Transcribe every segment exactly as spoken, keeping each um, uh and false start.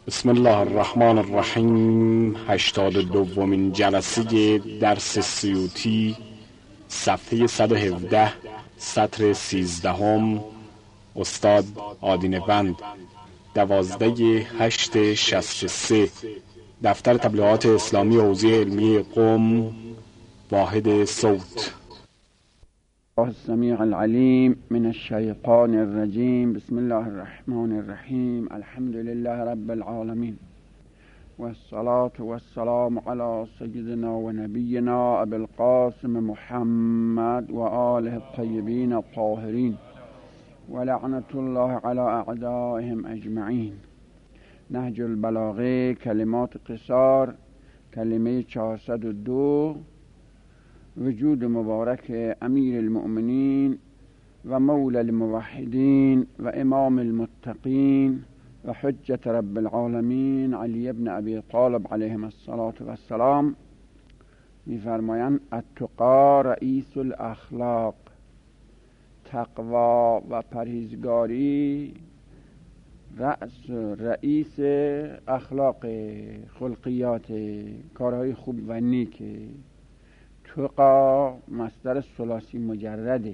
بسم الله الرحمن الرحیم. هشتاد و دومین جلسه درس سیوطی، صفحه صد و هفده، سطر سیزدهم. استاد آدینوند، دوازده هشت شصت و سه. دفتر تبلیغات اسلامی حوزه علمی قم، واحد صوت. السمیع العلیم من الشیطان الرجیم. بسم الله الرحمن الرحیم. الحمد لله رب العالمین و الصلاة و السلام علی سیدنا و نبینا ابی القاسم محمد و آله الطیبین الطاهرین و لعنت الله علی اعدائهم اجمعین. نهج البلاغه، کلمات قصار، کلمه چهارصد و دو. وجود مبارک امیر المؤمنین و مولا الموحدین و امام المتقین و حجت رب العالمین علی ابن ابی طالب علیهم الصلاة و السلام می‌فرمایند التقی رئیس الاخلاق. تقوا و پرهیزگاری رأس رئیس اخلاق، خلقیات، کارهای خوب و نیک. تقا مصدر ثلاثی مجرده،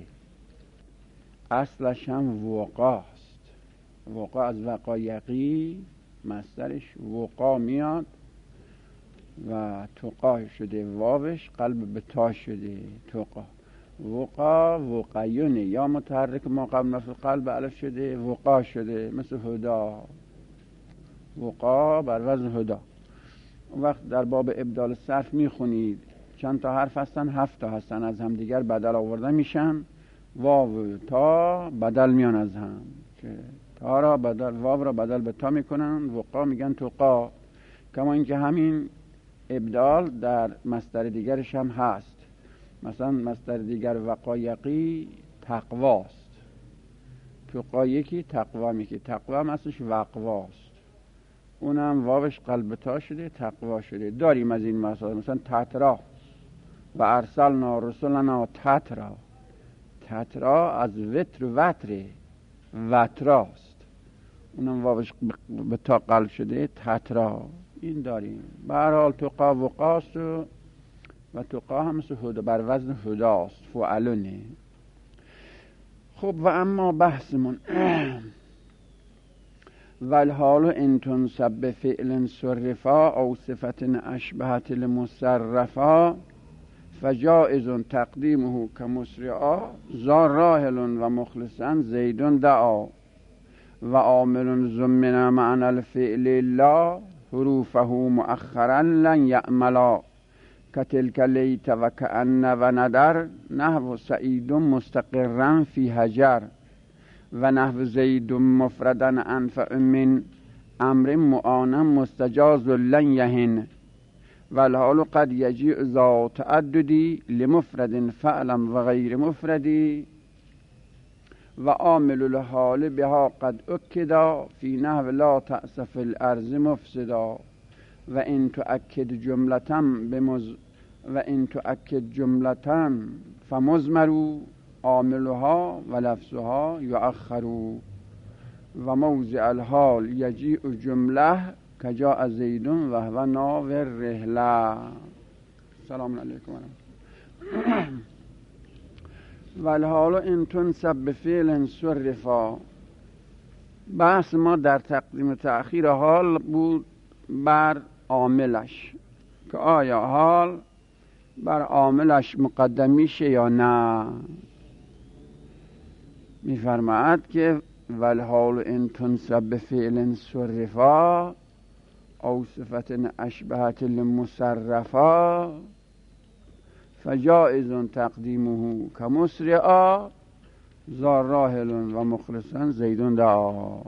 اصلش هم وقاست. وقا از وقایقی، مصدرش وقا میاد و تقا شده، واوش قلب به تا شده. تقا وقا وقیونه، یا متحرک ما قبل نفس قلب الف شده، وقا شده، مثل هدا. وقا بر وزن هدا. وقت در باب ابدال صرف میخونید چند تا حرف هستن؟ هفت تا هستن، از هم دیگر بدل آورده میشن. واو تا بدل میان از هم، که تا را بدل، واو را بدل به تا میکنن، وقا میگن تقا. کما اینکه همین ابدال در مصدر دیگرش هم هست. مثلا مصدر دیگر وقایقی تقواست. تقا یکی، تقوا میگه. تقوا هم اصلش وقواست، اونم واوش قلب تا شده، تقوا شده. داریم از این مثلا مثلا تترا و ارسلنا رسلنا تترا. تترا از وتر و وتره، وتراست، اونم واوش به تا قلب شده، تترا. این داریم. به هر حال تقا وقاست و, و تقا هم مثل هدا، بر وزن هداست، فعلونه. خب و اما بحثمون والحال ان تنسب بفعل صرفا او صفت اشبهت المصرفا فجائز تقدیمه کمسرعا ذا راحل و مخلصا زید دعا و عامل ضمن معنى الفعل لا حروفه مؤخرا لن یعملا کتلک لیت و کأن و ندر نحو سعید مستقرا فی حجر و نحو زید مفردا انفع من امر معانا مستجاز لن یهن والحال قد یجیء ذا تعددی لمفرد فعلا و غیر مفردی و عامل الحال بها قد اکدا فی نحو لا تأس فی الارض مفسدا و ان تؤکد جملة بمز و ان تؤکد جملة فمزمر عاملها و لفظها یؤخر و موضع الحال یجیء جمله کجاء زید و هو ناو الرحله. سلام علیکم. والحال ان تنسب بفعل صرفا. بحث ما در تقدیم تأخیر حال بود بر عاملش، که آیا حال بر عاملش مقدم میشه یا نه. میفرماید که والحال ان تنسب بفعل صرفا او صفت اشبهت المصرفا فجائز تقدیمه کمسرعا ذا راحل و مخلصا زید دعا.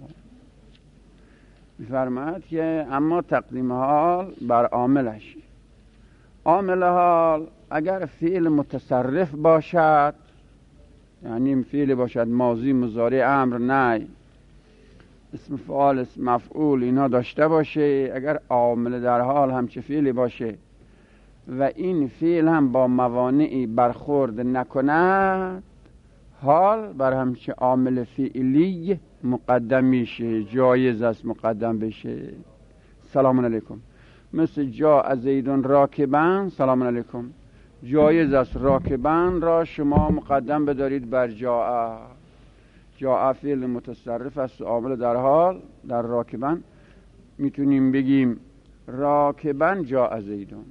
میفرماید که اما تقدیم حال بر عاملش. عامل حال اگر فعل متصرف باشد، یعنی فعل باشد ماضی، مضارع، امر، نهی، اسم فاعل، اسم مفعول، اینا داشته باشه، اگر عامل در حال همچه فعلی باشه و این فعل هم با موانعی برخورد نکند، حال بر همچه عامل فعلی مقدم میشه، جایز است مقدم بشه. سلام علیکم. مثل جا زیدون راکبن، سلام علیکم. جایز است راکبن را شما مقدم بدارید بر جا. جا فعل متصرف است، عامل در حال. در راکبن میتونیم بگیم راکبن جا زیدون.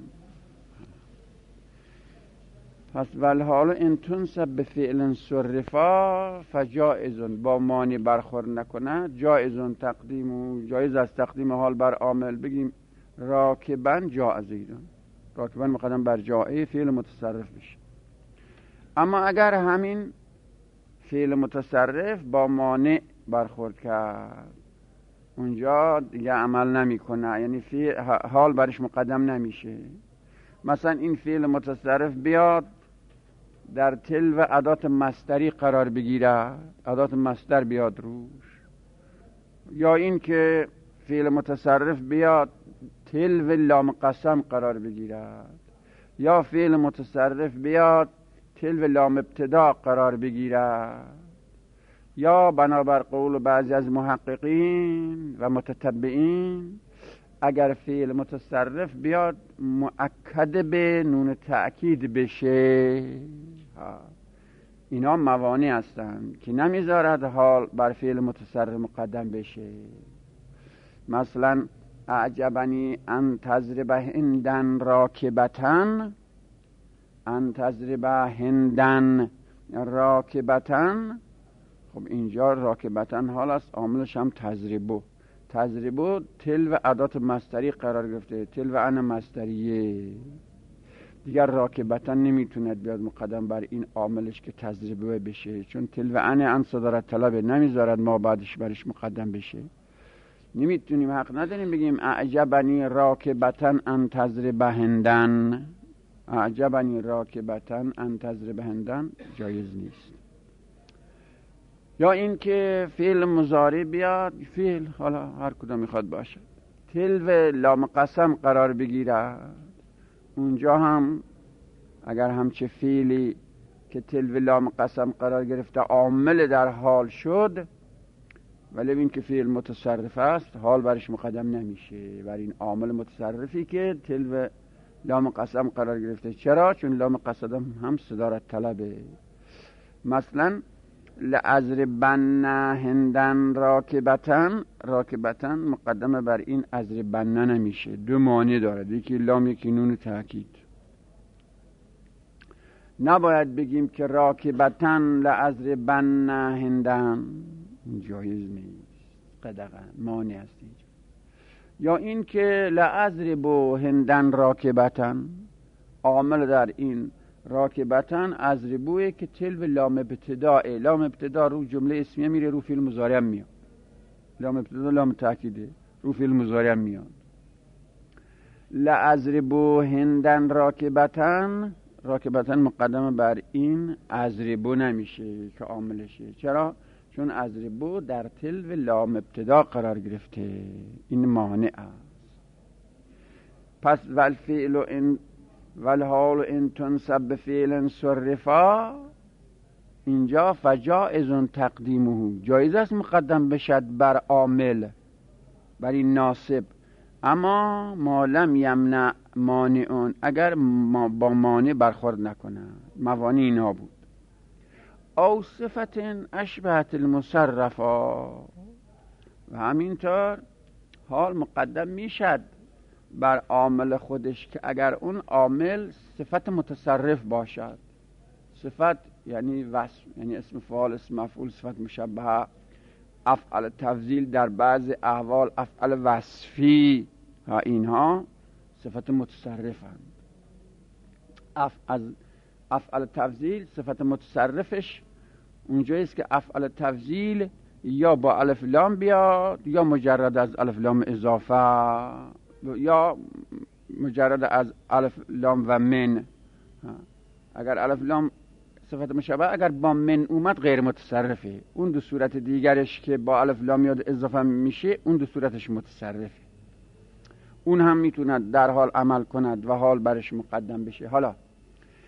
پس والحال ان تنصب به فعل صرفا فجائزون، با مانی برخورد نکنه جایزون تقدیم، جایز از تقدیم حال بر عامل بگیم راکبن جا زیدون. راکبن مقدم بر جای فعل متصرف بشه. اما اگر همین فعل متصرف با مانع برخورد کرد، اونجا دیگه عمل نمیکنه، یعنی فعل حال برش مقدم نمیشه. مثلا این فعل متصرف بیاد در تلو ادات مصدری قرار بگیره، ادات مصدر بیاد روش، یا این که فعل متصرف بیاد تلو لام قسم قرار بگیرد، یا فعل متصرف بیاد تلو لام ابتدا قرار بگیرد، یا بنابر قول بعضی از محققین و متتبعین اگر فعل متصرف بیاد مؤکد به نون تأکید بشه، اینا موانع هستند که نمیذارد حال بر فعل متصرف مقدم بشه. مثلا اعجبنی ان تضرب هندن راکبتن، ان تضرب هندن راکبتن، خب اینجا راکبتن حال است، عاملش هم تضربو. تضربو تلو ادات مصدری قرار گرفته، تلو ان مصدریه، دیگر راکبتن نمیتوند بیاد مقدم بر این عاملش که تضربو بشه، چون تلو ان ان صدارت طلبه، نمیذارد ما بعدش برش مقدم بشه. نمیتونیم، حق نداریم بگیم اعجبنی راکبتن ان تضرب هندن، اعجبنی راکبتن ان تضرب هندن جایز نیست. یا این که فعل مضارع بیاد، فعل حالا هر کدام میخواد باشه، تلو لام قسم قرار بگیره، اونجا هم اگر همچه فعلی که تلو لام قسم قرار گرفته عامل در حال شد، ولی این که فعل متصرف است حال برش مقدم نمیشه بر این عامل متصرفی که تلو لام قسم قرار گرفته. چرا؟ چون لام قسم هم صدارت طلبه. مثلا لأضربن هندن راکبتن، راکبتن مقدمه بر این اضربن نمیشه، دو معنی داره، یکی لام یکی نون تأکید. نباید بگیم که راکبتن لأضربن هندن، جایز نیست، قدغن معنی است اینجا. یا این که لأضرب هندن راکبتن، عامل در این راکبتن اضربوه که تلو لام ابتداء، لام ابتدا رو جمله اسمیه میره، رو فعل مضارع میاد، لام ابتدا لام تأکیده، رو فعل مضارع میاد. لأضرب هندن راکبتن، راکبتن مقدمه بر این اضربو نمیشه که عاملشه. چرا؟ چون اضربو در تلو لام ابتدا قرار گرفته، این مانع است. پس والفعل ان والحال ان تنصب بفعل صرفا، اینجا فجائز تقدیمه، جایز است مقدم بشد بر عامل، بر این ناصب، اما ما لم یمنع مانعون، اگر ما با مانع برخورد نکنه. موانع اینا بود. او صفت اشبهت المصرفا، و همینطور حال مقدم میشد بر عامل خودش که اگر اون عامل صفت متصرف باشد. صفت یعنی وصف، یعنی اسم فاعل، اسم مفعول، صفت مشبهه، افعال تفضیل، در بعض احوال افعال وصفی، ها اینها صفت متصرفند. افعال افعال تفضیل صفت متصرفش اونجاییست که افعال تفضیل یا با الف لام بیاد، یا مجرد از الف لام اضافه، یا مجرد از الف لام و من. اگر الف لام صفت مشابه اگر با من اومد غیر متصرفه. اون دو صورت دیگرش که با الف لام یاد اضافه میشه، اون دو صورتش متصرفه، اون هم میتوند در حال عمل کند و حال برش مقدم بشه. حالا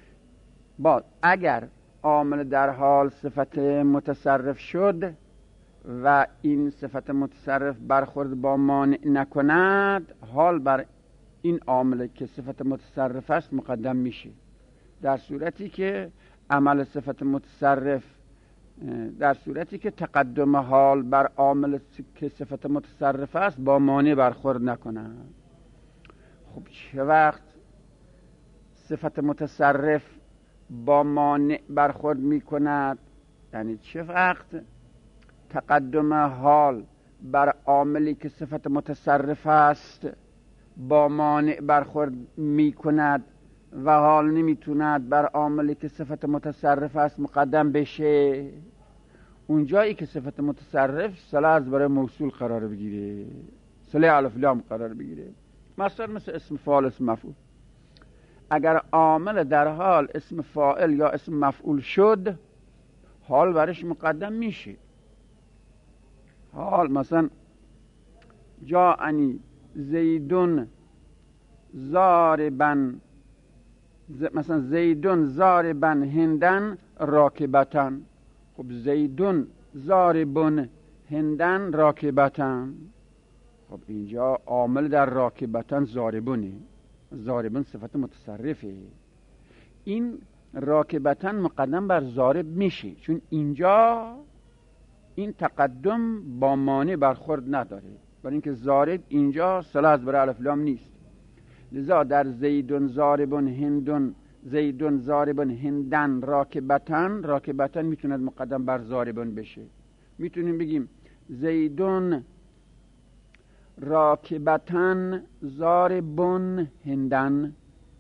با اگر عامل در حال صفت متصرف شد، و این صفت متصرف برخورد با مانع نکند، حال بر این عامل که صفت متصرف است مقدم میشه. در صورتی که عمل صفت متصرف در صورتی که تقدم حال بر عامل که صفت متصرف است با مانع برخورد نکند. خب چه وقت صفت متصرف با مانع برخورد میکند؟ یعنی چه وقت تقدم حال بر عاملی که صفت متصرف است با مانع برخورد میکند و حال نمیتوند بر عاملی که صفت متصرف است مقدم بشه؟ اونجایی که صفت متصرف صله از برای موصول قرار بگیره، صله الف لام قرار بگیره. مثلا مثل اسم فاعل، اسم مفعول. اگر عامل در حال اسم فاعل یا اسم مفعول شد، حال برش مقدم میشه. حال مثلا جاءنی زیدون ضاربا، مثلا زیدون ضاربا هندن راکبتن. خب زیدون ضاربون هندن راکبتن، خب اینجا عامل در راکبتن ضاربونه. ضاربون صفت متصرفه. این راکبتن مقدم بر ضارب میشه، چون اینجا این تقدم با مانع برخورد نداره، برای اینکه ضارب اینجا صله از برای الف لام نیست. لذا در زیدون ضاربون هندون، زیدون ضاربون هندن راکبتن، راکبتن میتوند مقدم بر ضاربون بشه. میتونیم بگیم زیدون راکبتن ضاربون هندن،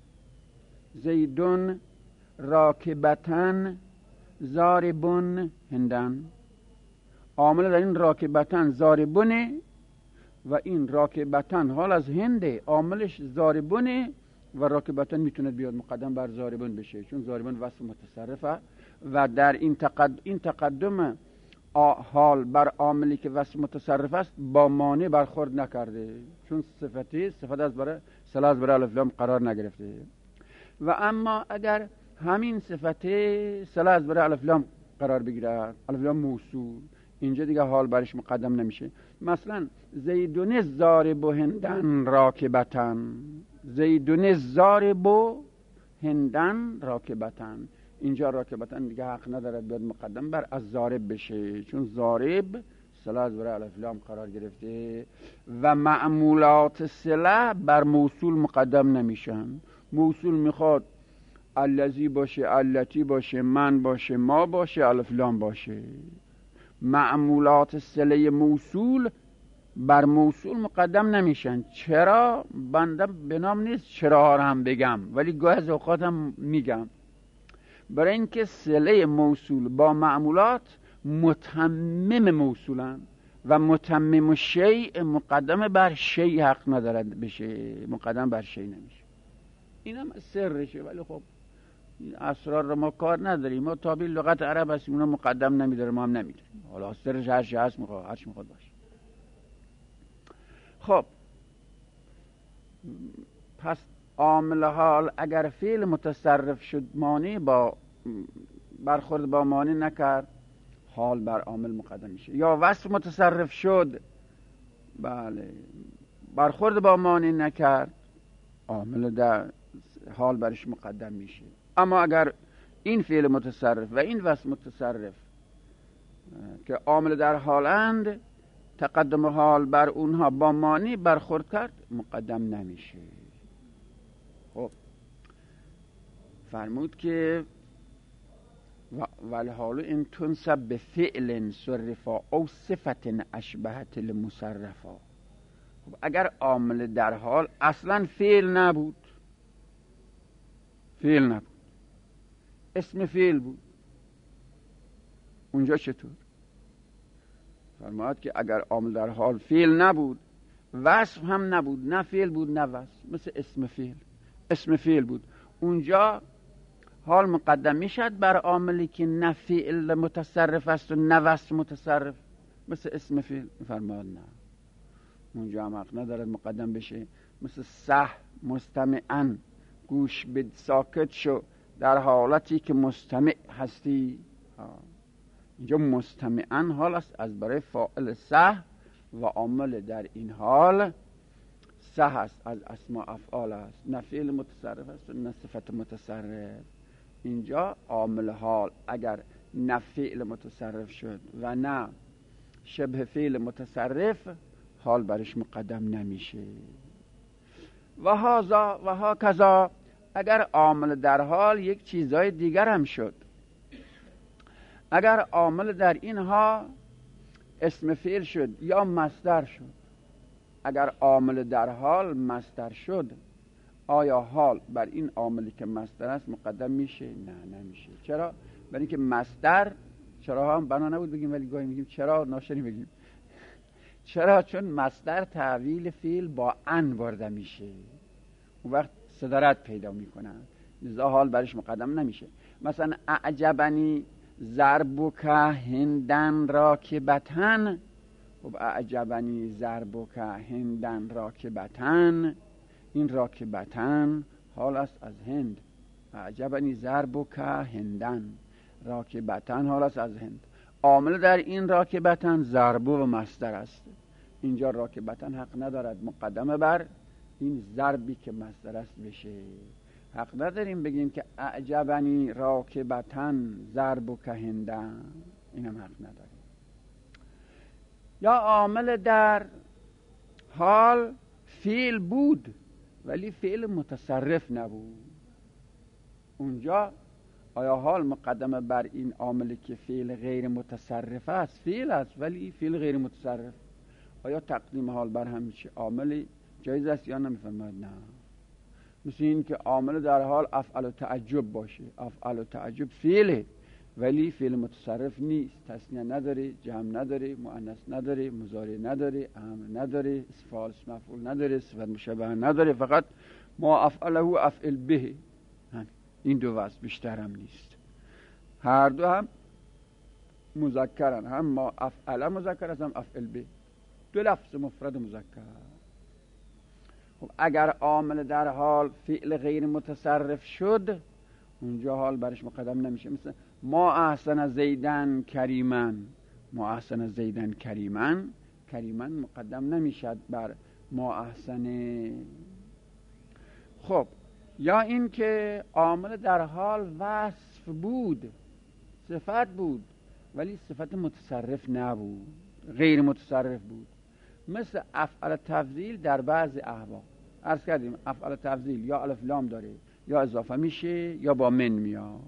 زیدون راکبتن ضاربون هندن. عامل در این راکبتن ضاربونه و این راکبتن حال از هنده، عاملش ضاربونه و راکبتن میتونه بیاد مقدم بر ضاربون بشه، چون ضاربون وصف متصرفه و در این تقدم, این تقدم حال بر عاملی که وصف متصرف است با مانع برخورد نکرده، چون صفتی صفت از برای صله از برای الف لام قرار نگرفته. و اما اگر همین صفتی صله از برای الف لام قرار بگیره، الف لام موصول، اینجا دیگه حال برش مقدم نمیشه. مثلا زیدون ضارب هندن راکبتن، زیدون ضارب هندن راکبتن، اینجا راکبتن دیگه حق ندارد بیاد مقدم بر از ضارب بشه، چون ضارب صله از برای الف لام قرار گرفته و معمولات صله بر موصول مقدم نمیشن. موصول میخواد الذی باشه، التی باشه، من باشه، ما باشه، الف لام باشه. معمولات صله موصول بر موصول مقدم نمیشن. چرا؟ بنده بنام نیست چرا رو هم بگم، ولی گاهی از اوقات هم میگم. برای اینکه صله موصول با معمولات متمم موصولن و متمم شیء مقدم بر شیء حق ندارد بشه، مقدم بر شیء نمیشه. این هم سرشه، ولی خب اسرار رو ما کار نداریم، ما تابع لغت عرب هستیم، اونا مقدم نمیداره، ما هم نمیداریم. حالا سرش هر چی هست میخواد هر چی میخواد باشه. خب پس عامل حال اگر فعل متصرف شد مانع با برخورد با مانع نکرد، حال بر عامل مقدم میشه. یا وصف متصرف شد، بله، برخورد با مانع نکرد، عامل در حال برش مقدم میشه. اما اگر این فعل متصرف و این وصف متصرف که عامل در حالند، تقدم حال بر اونها با مانع برخورد کرد، مقدم نمیشه. خب فرمود که والحال ان تنسب به فعل صرفا او صفت اشبهت المصرفا. خب اگر عامل در حال اصلا فعل نبود، فعل نبود، اسم فعل بود، اونجا چطور؟ فرمود که اگر عامل در حال فعل نبود، وصف هم نبود، نه فعل بود نه وصف، مثل اسم فعل، اسم فعل بود، اونجا حال مقدم میشد بر عاملی که نه فعل متصرف است و نه وصف متصرف، مثل اسم فعل. فرمود نه، اونجا هم حق ندارد مقدم بشه. مثل صح مستمعن، گوش بد، ساکت شو در حالتی که مستمع هستی. اینجا مستمعاً حال است از برای فاعل صح و عامل در این حال صح است، از اسماء افعال است، نه فعل متصرف است نه صفت متصرف. اینجا عامل حال اگر نه فعل متصرف شد و نه شبه فعل متصرف، حال برش مقدم نمیشه. و هازا و ها کذا اگر عامل در حال یک چیزای دیگر هم شد، اگر عامل در اینها اسم فعل شد یا مصدر شد، اگر عامل در حال مصدر شد، آیا حال بر این عاملی که مصدر است مقدم میشه؟ نه نمیشه. چرا؟ برای اینکه مصدر، چرا هم بنا نبود بگیم ولی گاهی میگیم چرا ناشری بگیم. چرا؟ چون مصدر تعویل فعل با ان وارد میشه، اون وقت صدارت پیدا میکنن، لذا حال برش مقدم نمیشه. مثلا اعجبنی ضربک هندن راکبتن، خب اعجبنی ضربک هندن راکبتن، این راکبتن حال است از هند. اعجبنی ضربک هندن راکبتن حال است از هند. عامل در این راکبتن ضربو و مصدر است. اینجا راکبتن حق ندارد مقدمه بر این ضربی که مصدر است بشه. حق نداریم بگیم که اعجبنی راکبتن ضربک هندن، اینم حق نداریم. یا عامل در حال فعل بود ولی فعل متصرف نبود، اونجا آیا حال مقدمه بر این عاملی که فعل غیر متصرف است؟ فعل است ولی فعل غیر متصرف، آیا تقدیم حال بر همیشه عاملی جایز است یا نمیفرماید؟ نه. مثل این که عامل در حال افعل تعجب باشه، افعل تعجب فعله ولی فعل متصرف نیست، تثنیه نداره، جمع نداره، مؤنث نداره، مضارع نداره، امر نداره، فاعل مفعول نداره، صفت مشبه نداره، فقط ما افعله افعل به. این دو وصف بیشتر هم نیست. هر دو هم مذکرن، هم ما افعله مذکر است هم افعل به، دو لفظ مفرد مذکر. خب اگر عامل در حال فعل غیر متصرف شد، اونجا حال برش مقدم نمیشه. مثل ما احسن زیدن کریمن، ما احسن زیدن کریمن، کریمن مقدم نمیشد بر ما احسن. خب یا این که عامل در حال وصف بود، صفت بود ولی صفت متصرف نبود، غیر متصرف بود، مثل افعل تفضیل در بعض احوال. عرض کردیم افعل تفضیل یا الف لام داره یا اضافه میشه یا با من میاد.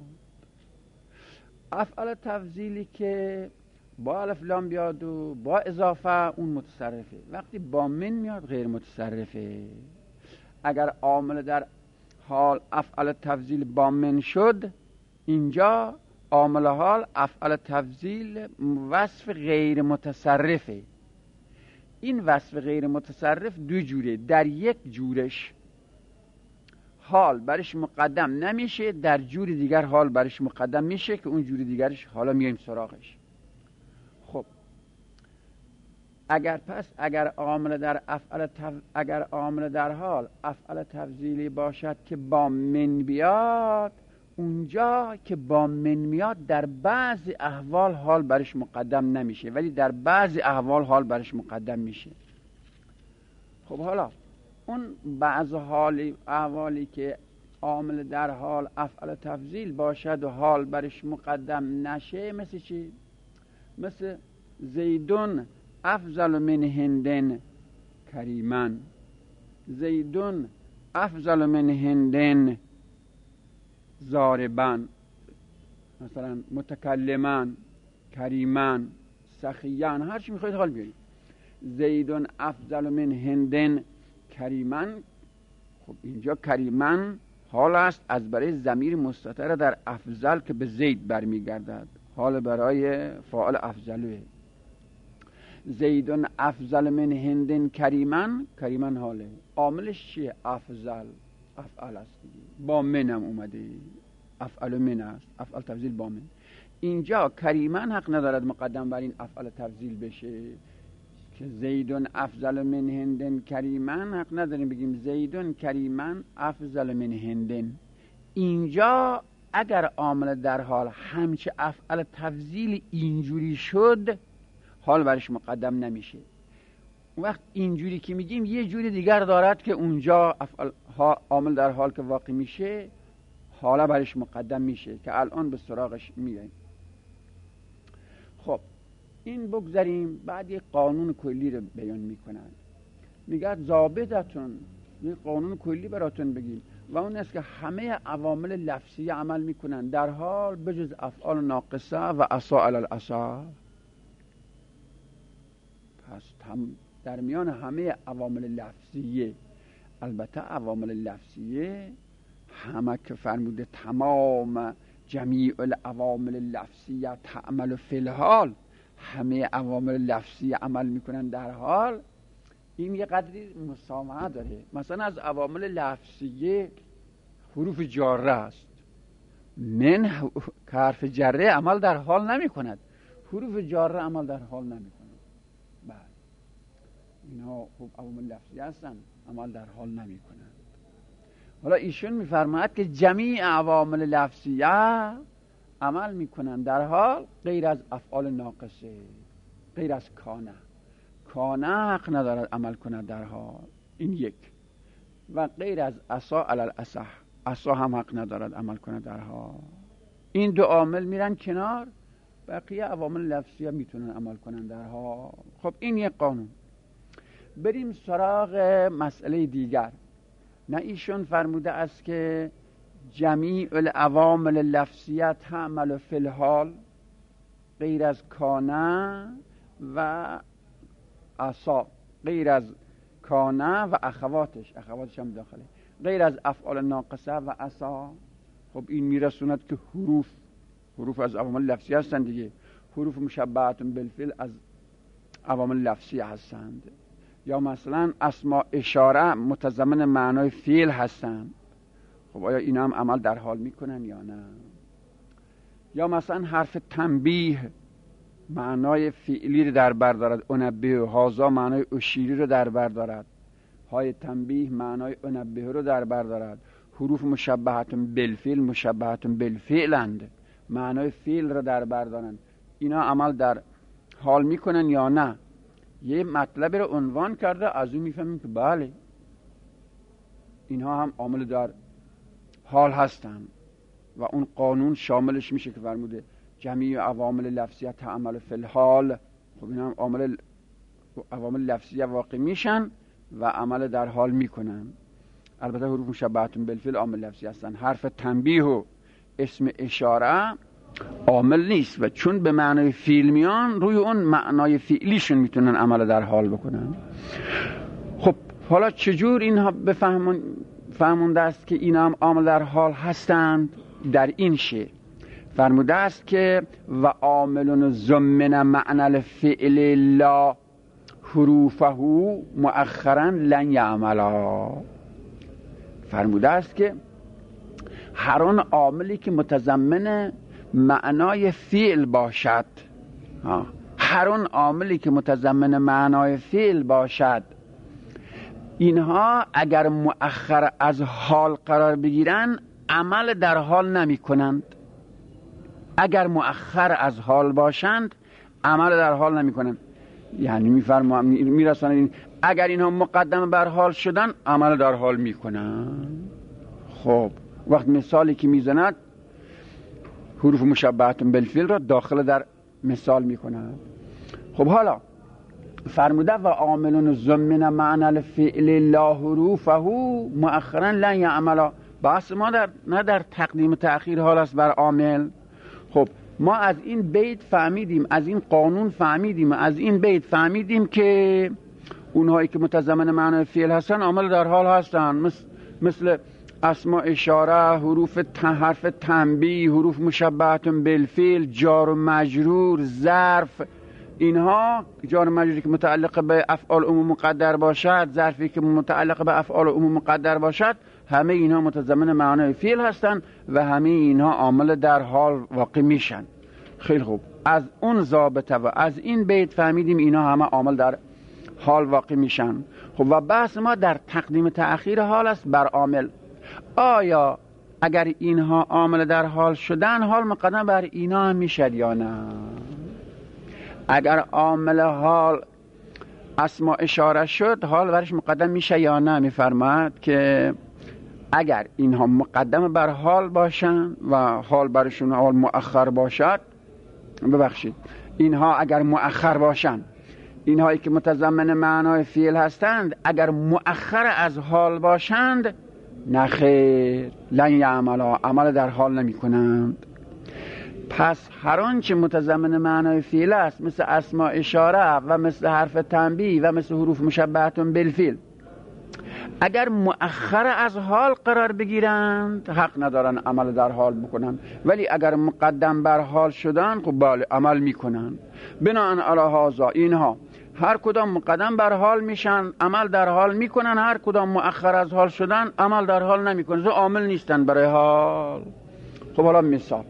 افعل تفضیلی که با الف لام بیاد و با اضافه اون متصرفه، وقتی با من میاد غیر متصرفه. اگر عامل در حال افعل تفضیل با من شد، اینجا عامل حال افعل تفضیل وصف غیر متصرفه. این وصف غیر متصرف دو جوره، در یک جورش حال برش مقدم نمیشه، در جور دیگر حال برش مقدم میشه که اون جور دیگرش حالا میایم سراغش. خب اگر پس اگر عامل در افعل تف... اگر عامل در حال افعل تفضیلی باشد که با من بیاد، اونجا که با من میاد در بعضی احوال حال برش مقدم نمیشه ولی در بعضی احوال حال برش مقدم میشه. خب حالا اون بعض حالی احوالی که عامل در حال افعل تفضیل باشد و حال برش مقدم نشه، مثل چی؟ مثل زیدون افضل من هندن کریمن، زیدون افضل من هندن ضاربن، مثلا متکلمن، کریمن، سخیان، هر چی میخواید حال بیارید. زیدون افضل من هندن کریمن، خب اینجا کریمن حال است از برای ضمیر مستتر در افضل که به زید برمیگردد، حال برای فاعل افضلوه. زیدون افضل من هندن کریمن، کریمن حاله، عاملش چیه؟ افضل، افعل است دیگه، با منم اومده، افعل من است، افعل تفضیل با من. اینجا کریمن حق ندارد مقدم بر این افعل تفضیل بشه که زیدون افضل من هندن کریمن، حق نداریم بگیم زیدون کریمن افضل من هندن. اینجا اگر عامل در حال همچه افعال تفضیل اینجوری شد، حال برش مقدم نمیشه. اون وقت اینجوری که میگیم یه جوری دیگر دارد که اونجا افعال ها عامل در حال که واقع میشه حالا برش مقدم میشه که الان به سراغش میایم. خب این بگذاریم. بعد یک قانون کلی رو بیان میکنن، میگه ضابطتون، یک قانون کلی براتون بگیم و اون است که همه عوامل لفظی عمل میکنن در حال بجز افعال ناقصه و عصا علی العصا. پس در میان همه عوامل لفظیه، البته عوامل لفظیه همه که فرموده تمام جمیع العوامل لفظیه تعمل فی الحال، همه عوامل لفظی عمل میکنن در حال، این یه قدری مسامحه داره. مثلا از عوامل لفظیه حروف جاره است. من که حرف جره عمل در حال نمی کند، حروف جاره عمل در حال نمی کند. بله اینها خوب عوامل لفظی هستن، عمل در حال نمی کنند. حالا ایشون میفرماید که جمیع عوامل لفظیه عمل میکنن در حال غیر از افعال ناقصه، غیر از کانه. کانه حق ندارد عمل کند در حال، این یک. و غیر از عصا علی العصا، عصا هم حق ندارد عمل کند در حال. این دو عامل میرن کنار، بقیه عوامل لفظیه میتونن عمل کنن در حال. خب این یک قانون. بریم سراغ مسئله دیگر. نه ایشون فرموده است که جمیع العوامل لفظیه تعمل فی الحال غیر از کانه و عصا، غیر از کانه و اخواتش، اخواتش هم داخله، غیر از افعال ناقصه و عصا. خب این میرسوند که حروف حروف از عوامل لفظی هستند دیگه. حروف مشبهات بالفعل از عوامل لفظی هستند. یا مثلا اسماء اشاره متضمن معنای فعل هستند. خب آیا اینا هم عمل در حال میکنن یا نه؟ یا مثلا حرف تنبیه معنای فعلی رو در بر دارد، انبه هازا معنای اشیری رو در بر دارد، های تنبیه معنای انبه رو در بر دارد. حروف مشبهات بالفعل مشبهات بالفعلند، معنای فعل رو در بر دارند. اینا عمل در حال میکنن یا نه؟ یه مطلب رو عنوان کرده، از اون میفهمیم که بله اینها هم عامل در حال هستند و اون قانون شاملش میشه که فرموده جمیع عوامل لفظیه تعمل فی الحال. خب اینا هم عامل عوامل لفظیه واقع میشن و عمل در حال میکنن. البته حروف مشبهات بالفعل عامل لفظی هستن. حرف تنبیه و اسم اشاره عامل نیست و چون به معنای فعل میان، روی اون معنای فعلیشون میتونن عمل در حال بکنن. خب حالا چجور اینها بفهمون فهمونده است که اینا هم عامل در حال هستند؟ در این شعر فرموده است که و عاملون ضمن معنی الفعل لا حروفه مؤخرا لن یعملا. فرموده است که هر آن عاملی که متضمن معنای فعل باشد، هر آن عاملی که متضمن معنای فعل باشد، اینها اگر مؤخر از حال قرار بگیرن عمل در حال نمی کنند. اگر مؤخر از حال باشند عمل در حال نمی کنند. یعنی میفرما میرسونن اگر اینها مقدم بر حال شدن عمل در حال می کنند. خب وقت مثالی که میزند حروف مشبهات بالفعل را داخل در مثال می کنند. خب حالا فرموده و عاملون ضمن معنی الفعل لا حروفه مؤخرا لن یعملا. بحث ما در نه در تقدیم تأخیر حال است بر عامل. خب ما از این بیت فهمیدیم، از این قانون فهمیدیم، از این بیت فهمیدیم که اونهایی که متضمن معنی فعل هستن عامل در حال هستن، مثل مثل اسماء اشاره، حروف حرف تنبیه، حروف مشبهات بالفعل، جار و مجرور، ظرف. اینها جار و مجروری که متعلق به افعال عموم مقدر باشد، ظرفی که متعلق به افعال عموم مقدر باشد، همه اینها متضمن معنای فعل هستند و همه اینها عامل در حال واقع میشن. خیلی خوب، از اون ضابطه و از این بیت فهمیدیم اینا همه عامل در حال واقع میشن. خب و بحث ما در تقدیم تأخیر حال است بر عامل. آیا اگر اینها عامل در حال شدن، حال مقدم بر اینا هم میشد یا نه؟ اگر عامل حال اسما اشاره شد، حال برش مقدم میشه یا نه؟ میفرماید که اگر اینها مقدم بر حال باشن و حال برشون حال مؤخر باشد، ببخشید اینها اگر مؤخر باشن، اینهایی که متضمن معنای فعل هستند اگر مؤخر از حال باشند، نخیر، لن یعملا، عمل در حال نمی کنند. پس هر آنچه متضمن معنای فعل است، مثل اسما اشاره و مثل حرف تنبیه و مثل حروف مشبهتون بالفعل، اگر مؤخر از حال قرار بگیرند حق ندارن عمل در حال بکنن، ولی اگر مقدم بر حال شدن خب بله عمل میکنن. بناء علی هذا اینها هر کدام مقدم بر حال میشن، عمل در حال میکنن، هر کدام مؤخر از حال شدن عمل در حال نمیکنن، عامل نیستن برای حال. خب حالا مثال،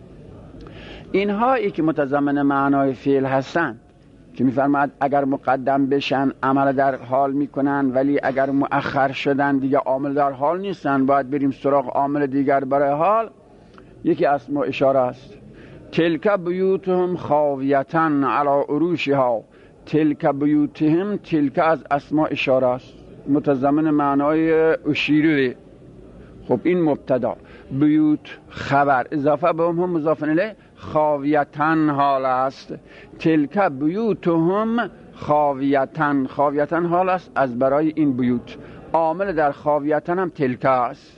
اینهایی که متضمن معنای فعل هستند که میفرماید اگر مقدم بشن عمل در حال میکنن، ولی اگر مؤخر شدن دیگه عامل در حال نیستن، باید بریم سراغ عامل دیگر برای حال. یکی اسم و اشاره است. تلک بیوتهم خاویتن علی عروشها. تلک بیوتهم، تلک از اسم اشاره است، متضمن معنای اشیره. خب این مبتدا، بیوت خبر، اضافه به هم مضاف الیه، خاویتن حال است. تلک بیوتهم خاویتن، خاویتن حال است از برای این بیوت. عامل در خاویتن هم تلک است.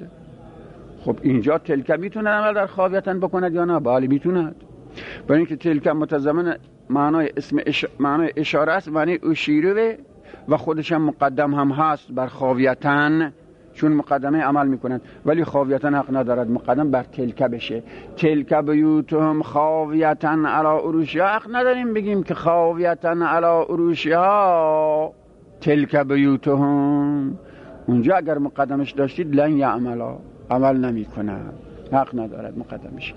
خب اینجا تلک میتونه عمل در خاویتن بکند یا نه؟ بله میتوند، برای اینکه تلک متضمن معنای اسم اش... معنای اشاره است، معنی اشیره و خودش هم مقدم هم هست بر خاویتن، چون مقدمه عمل میکنند، ولی خاویتن حق ندارد مقدم بر تلک بشه. تلک بیوتهم خاویتن علی عروشها، حق نداریم بگیم که خاویتن علی عروشها تلک بیوتهم. اونجا اگر مقدمش داشتید لن یعملا، عمل نمیکنند، حق ندارد مقدمش.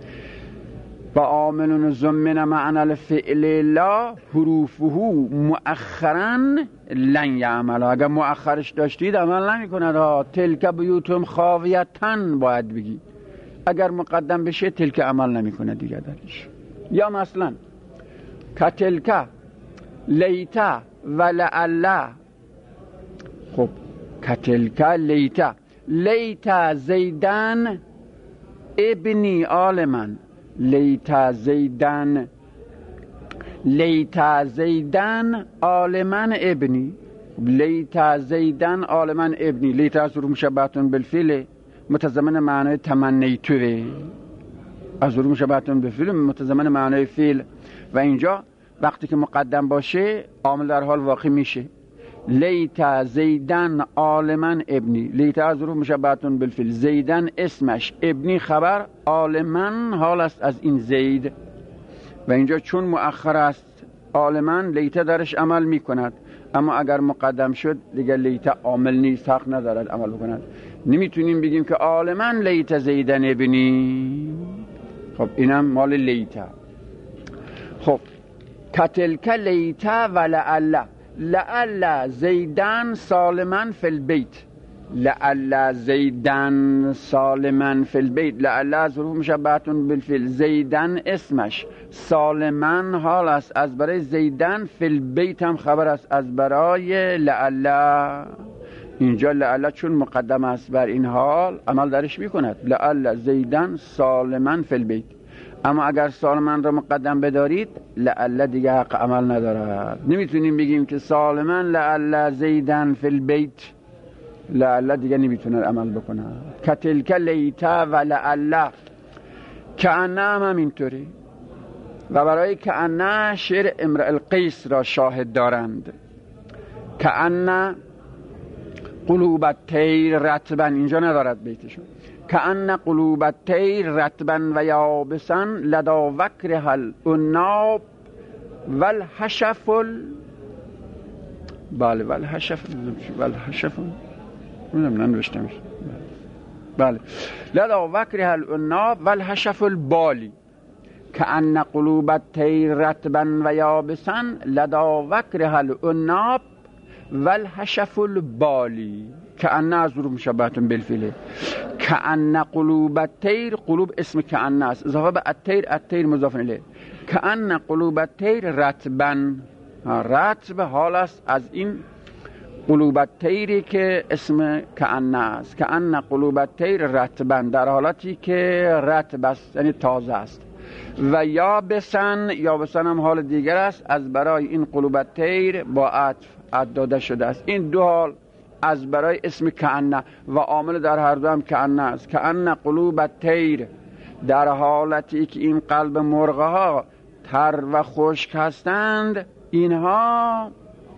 و عاملون ضمن معنی الفعل لا حروفه مؤخرا لن یعملا، اگر مؤخرش داشتید عمل نمی کند ها. تلک بیوتهم خاویتن باید بگی، اگر مقدم بشه تلک عمل نمی کند دیگه درش. یا مثلا کتلک لیتا و لعلا. خب کتلک لیتا، لیتا زیدن ابنی آل من، لیتا زیدن، لیتا زیدن آلمن ابنی، لیتا زیدن آلمن ابنی. لیتا از حروف مشبهتون بالفعل متضمن معنای تمنیتوه، از حروف مشبهتون بالفعل متضمن معنای فعل، و اینجا وقتی که مقدم باشه عامل در حال واقع میشه. لیتا زیدن آلمن ابنی، لیتا از حروف مشبهتون بالفعل، زیدن اسمش، ابنی خبر، آلمن حال است از این زید. و اینجا چون مؤخر است آلمن، لیتا درش عمل میکند، اما اگر مقدم شد دیگه لیتا عامل نیست، حق ندارد عمل بکند. نمیتونیم بگیم که آلمن لیتا زیدن ابنی. خب اینم مال لیتا. خب کتلک لیتا و لعلا، لعل زیدن سالمن فی البیت، لعل زیدن سالمن فی البیت، لعل از حروف مشبهتون بالفعل، زیدن اسمش، سالمن حال است از برای زیدن، فی البیت هم خبر است از برای لعل. اینجا لعل چون مقدم است بر این حال عمل درش میکند، لعل زیدن سالمن فی البیت. اما اگر سالمن را مقدم بدارید لعل دیگه حق عمل ندارد. نمیتونیم بگیم که سالمن لعل زیدن فی البیت، لعل دیگه نمیتونه عمل بکنه. کتلک لیتا و لعل، کأنه هم همینطوری. و برای کأنه شعر امرئ القیس را شاهد دارند. کأنه قلوب الطیر رطبا، اینجا ندارد بیتشون، کأن قلوب الطیر رطبا و یابسا لدا وکرها العناب والحشف ال... بله والحشف والحشف نمیدونم ننوشتمش، بله لدا وکرها العناب والحشف البالی. کأن قلوب الطیر رطبا و یابسا لدا وکرها العناب والحشف البالی. کأن از حروف مشبهتون بالفعل. کأن قلوب الطیر، قلوب اسم کأن است، اضافه به الطیر، الطیر مضاف الیه. کأن قلوب الطیر رطبا، رطب حال است از این قلوب الطیری که اسم کأن است. کأن قلوب الطیر رطبا، در حالتی که رطب است یعنی تازه است. و یابسن، یابسن هم حال دیگر است از برای این قلوب الطیر با عطف عد داده شده است. این دو حال از برای اسم کأن و عامل در هر دو هم کأن است. کأن قلوب الطیر، در حالتی که این قلب مرغ ها تر و خشک هستند، اینها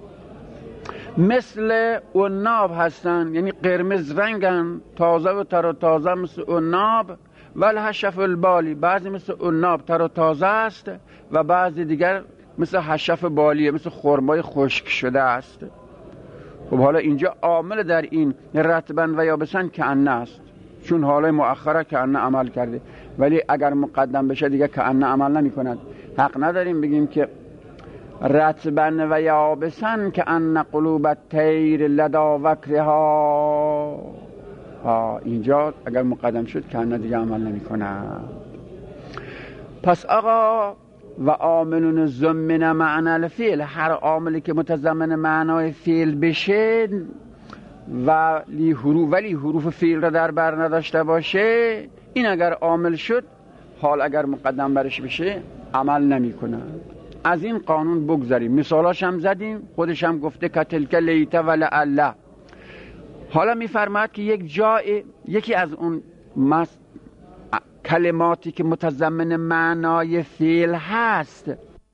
مثل عناب هستند، یعنی قرمز رنگن، تازه و تر و تازه مثل عناب. والحشف البالی، بعضی مثل عناب تر و تازه است و بعضی دیگر مثل حشف بالیه، مثل خرمای خشک شده است. خب حالا اینجا عامل در این رطبا و یابسن کأن است، چون حال مؤخره کأن عمل کرده، ولی اگر مقدم بشه دیگه کأن عمل نمی کند. حق نداریم بگیم که رطبا و یابسن کأن قلوب الطیر لدا وکرها. اینجا اگر مقدم شد کأن دیگه عمل نمی کند. پس آقا و عاملون ضمن معنی الفعل، هر عاملی که متضمن معنای فعل بشه ولی حروف ولی حروف فعل را در بر نداشته باشه، این اگر عامل شد حال اگر مقدم برش بشه عمل نمی کند. از این قانون بگذاریم. مثالاش هم زدیم، خودش هم گفته کتلک لیت و لعله. حالا میفرماید که یک جای یکی از اون مس... کلماتی که متضمن معنای فعل هست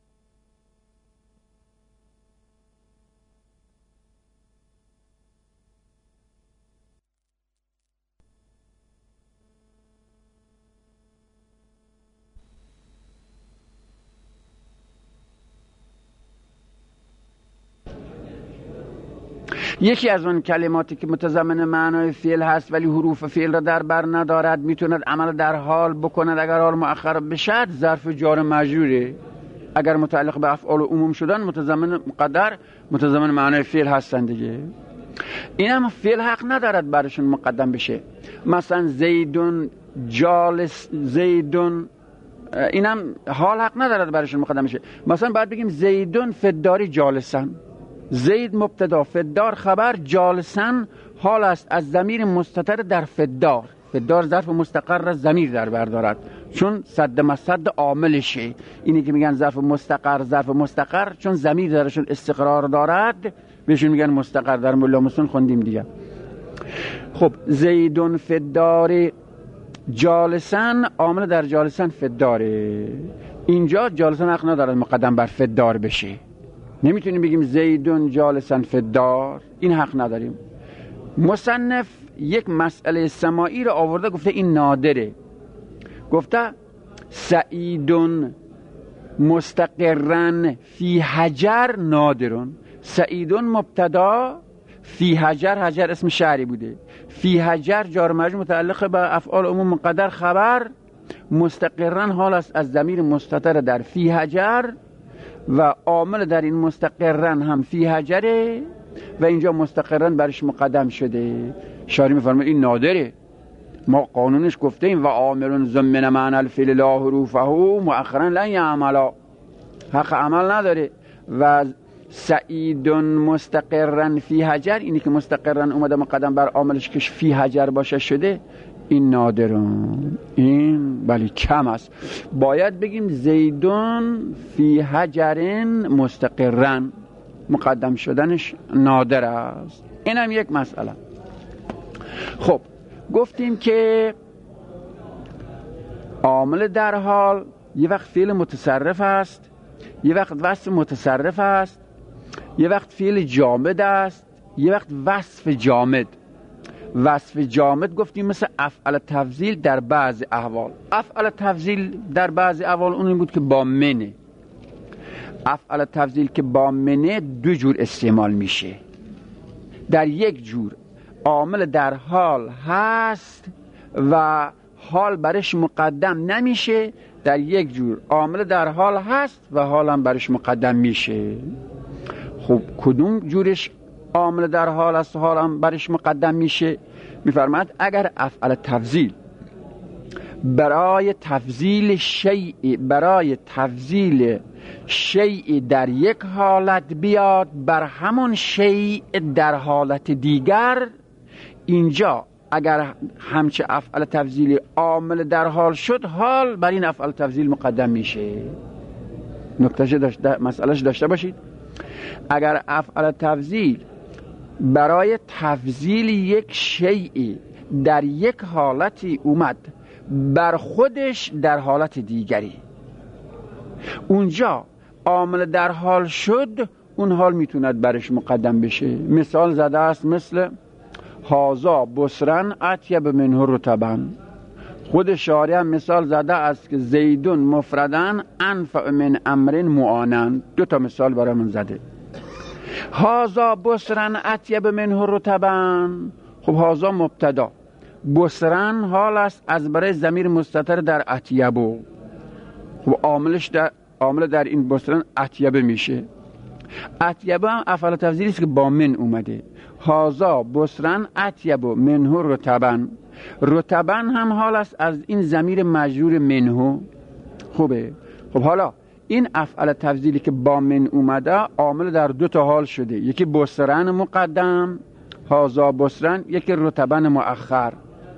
یکی از اون کلماتی که متضمن معنای فعل هست ولی حروف فعل را در بر ندارد، میتوند عمل در حال بکند اگر حال مؤخر بشد، ظرف جار مجروره. اگر متعلق به افعال عموم شدن متضمن مقدر متضمن معنای فعل هستند دیگه. این هم فعل حق ندارد برشون مقدم بشه. مثلا زیدون جالس، زیدون، این هم حال حق ندارد برشون مقدم بشه. مثلا باید بگیم زیدون فداری جالسن، زید مبتدا، فدار خبر، جالسن حال است از ضمیر مستتر در فدار. فدار ظرف مستقر از ضمیر در بردارد، چون صد مصد عاملشه. اینی که میگن ظرف مستقر ظرف مستقر، چون ضمیر درشون استقرار دارد بهشون میگن مستقر. در مولا مسلم خوندیم دیگه. خب زیدون فدار جالسن، عامل در جالسن فداره. اینجا جالسن حق ندارد مقدم بر فدار بشه. نمیتونیم بگیم زیدون جالسن فدار، این حق نداریم. مصنف یک مسئله سماعی رو آورده، گفته این نادره. گفته سعیدون مستقرن فی حجر نادرون. سعیدون مبتدا، فی حجر، حجر اسم شهری بوده، فی حجر جار مجرور متعلق به افعال عموم مقدر خبر، مستقرن حال است از ضمیر مستتر در فی حجر و عامل در این مستقرن هم فی حجره و اینجا مستقرن برش مقدم شده. شاری میفرمه این نادره، ما قانونش گفته ایم و عاملون ضمن معنی الفعل لا حروفه مؤخرا لن یعملا، حق عمل نداره. و سعیدون مستقرن فی حجر، اینی که مستقرن اومده مقدم بر عاملش که فی حجر باشه شده، این نادرون، این ولی کم است. باید بگیم زیدون فی حجرن مستقرن، مقدم شدنش نادر است. این هم یک مسئله. خب گفتیم که عامل در حال یه وقت فعل متصرف است، یه وقت وصف متصرف است، یه وقت فعل جامد است، یه وقت وصف جامد. وصف جامد گفتیم مثل افعل تفضیل در بعض احوال. افعل تفضیل در بعض احوال اون بود که با منه. افعل تفضیل که با منه دو جور استعمال میشه. در یک جور عامل در حال هست و حال برش مقدم نمیشه، در یک جور عامل در حال هست و حال هم برش مقدم میشه. خب کدوم جورش عامل در حال است، حال هم برش مقدم میشه. میفرماد اگر افعل تفضیل برای تفضیل شیء برای تفضیل شیء در یک حالت بیاد بر همون شیء در حالت دیگر، اینجا اگر همچه افعل تفضیلی عامل در حال شد، حال بر این افعل تفضیل مقدم میشه. نکتهش داشته، مسئلهش داشته باشید. اگر افعل تفضیل برای تفضیل یک شیء در یک حالتی اومد بر خودش در حالت دیگری، اونجا عامل در حال شد، اون حال میتوند برش مقدم بشه. مثال زده است مثل هازا بسرن اطیب منه رطبن. خود شارع هم مثال زده است که زیدون مفردن انفع من امر معانن. دو تا مثال برای من زده. هازا بسرن اطیب منه رطبن، خب هازا مبتدا، بسرن حال است از برای ضمیر مستتر در اطیبو، خب عاملش در عامل در این بسرن اطیبه میشه. اطیبه هم افعال تفضیلی است که با من اومده. هازا بسرن اطیبو منه رطبن، رطبن هم حال است از این ضمیر مجرور منه. خوبه. خب حالا این افعال تفضیلی که با من اومده عامل در دو تا حال شده، یکی بسرن مقدم هازا بسرن، یکی رطبن مؤخر.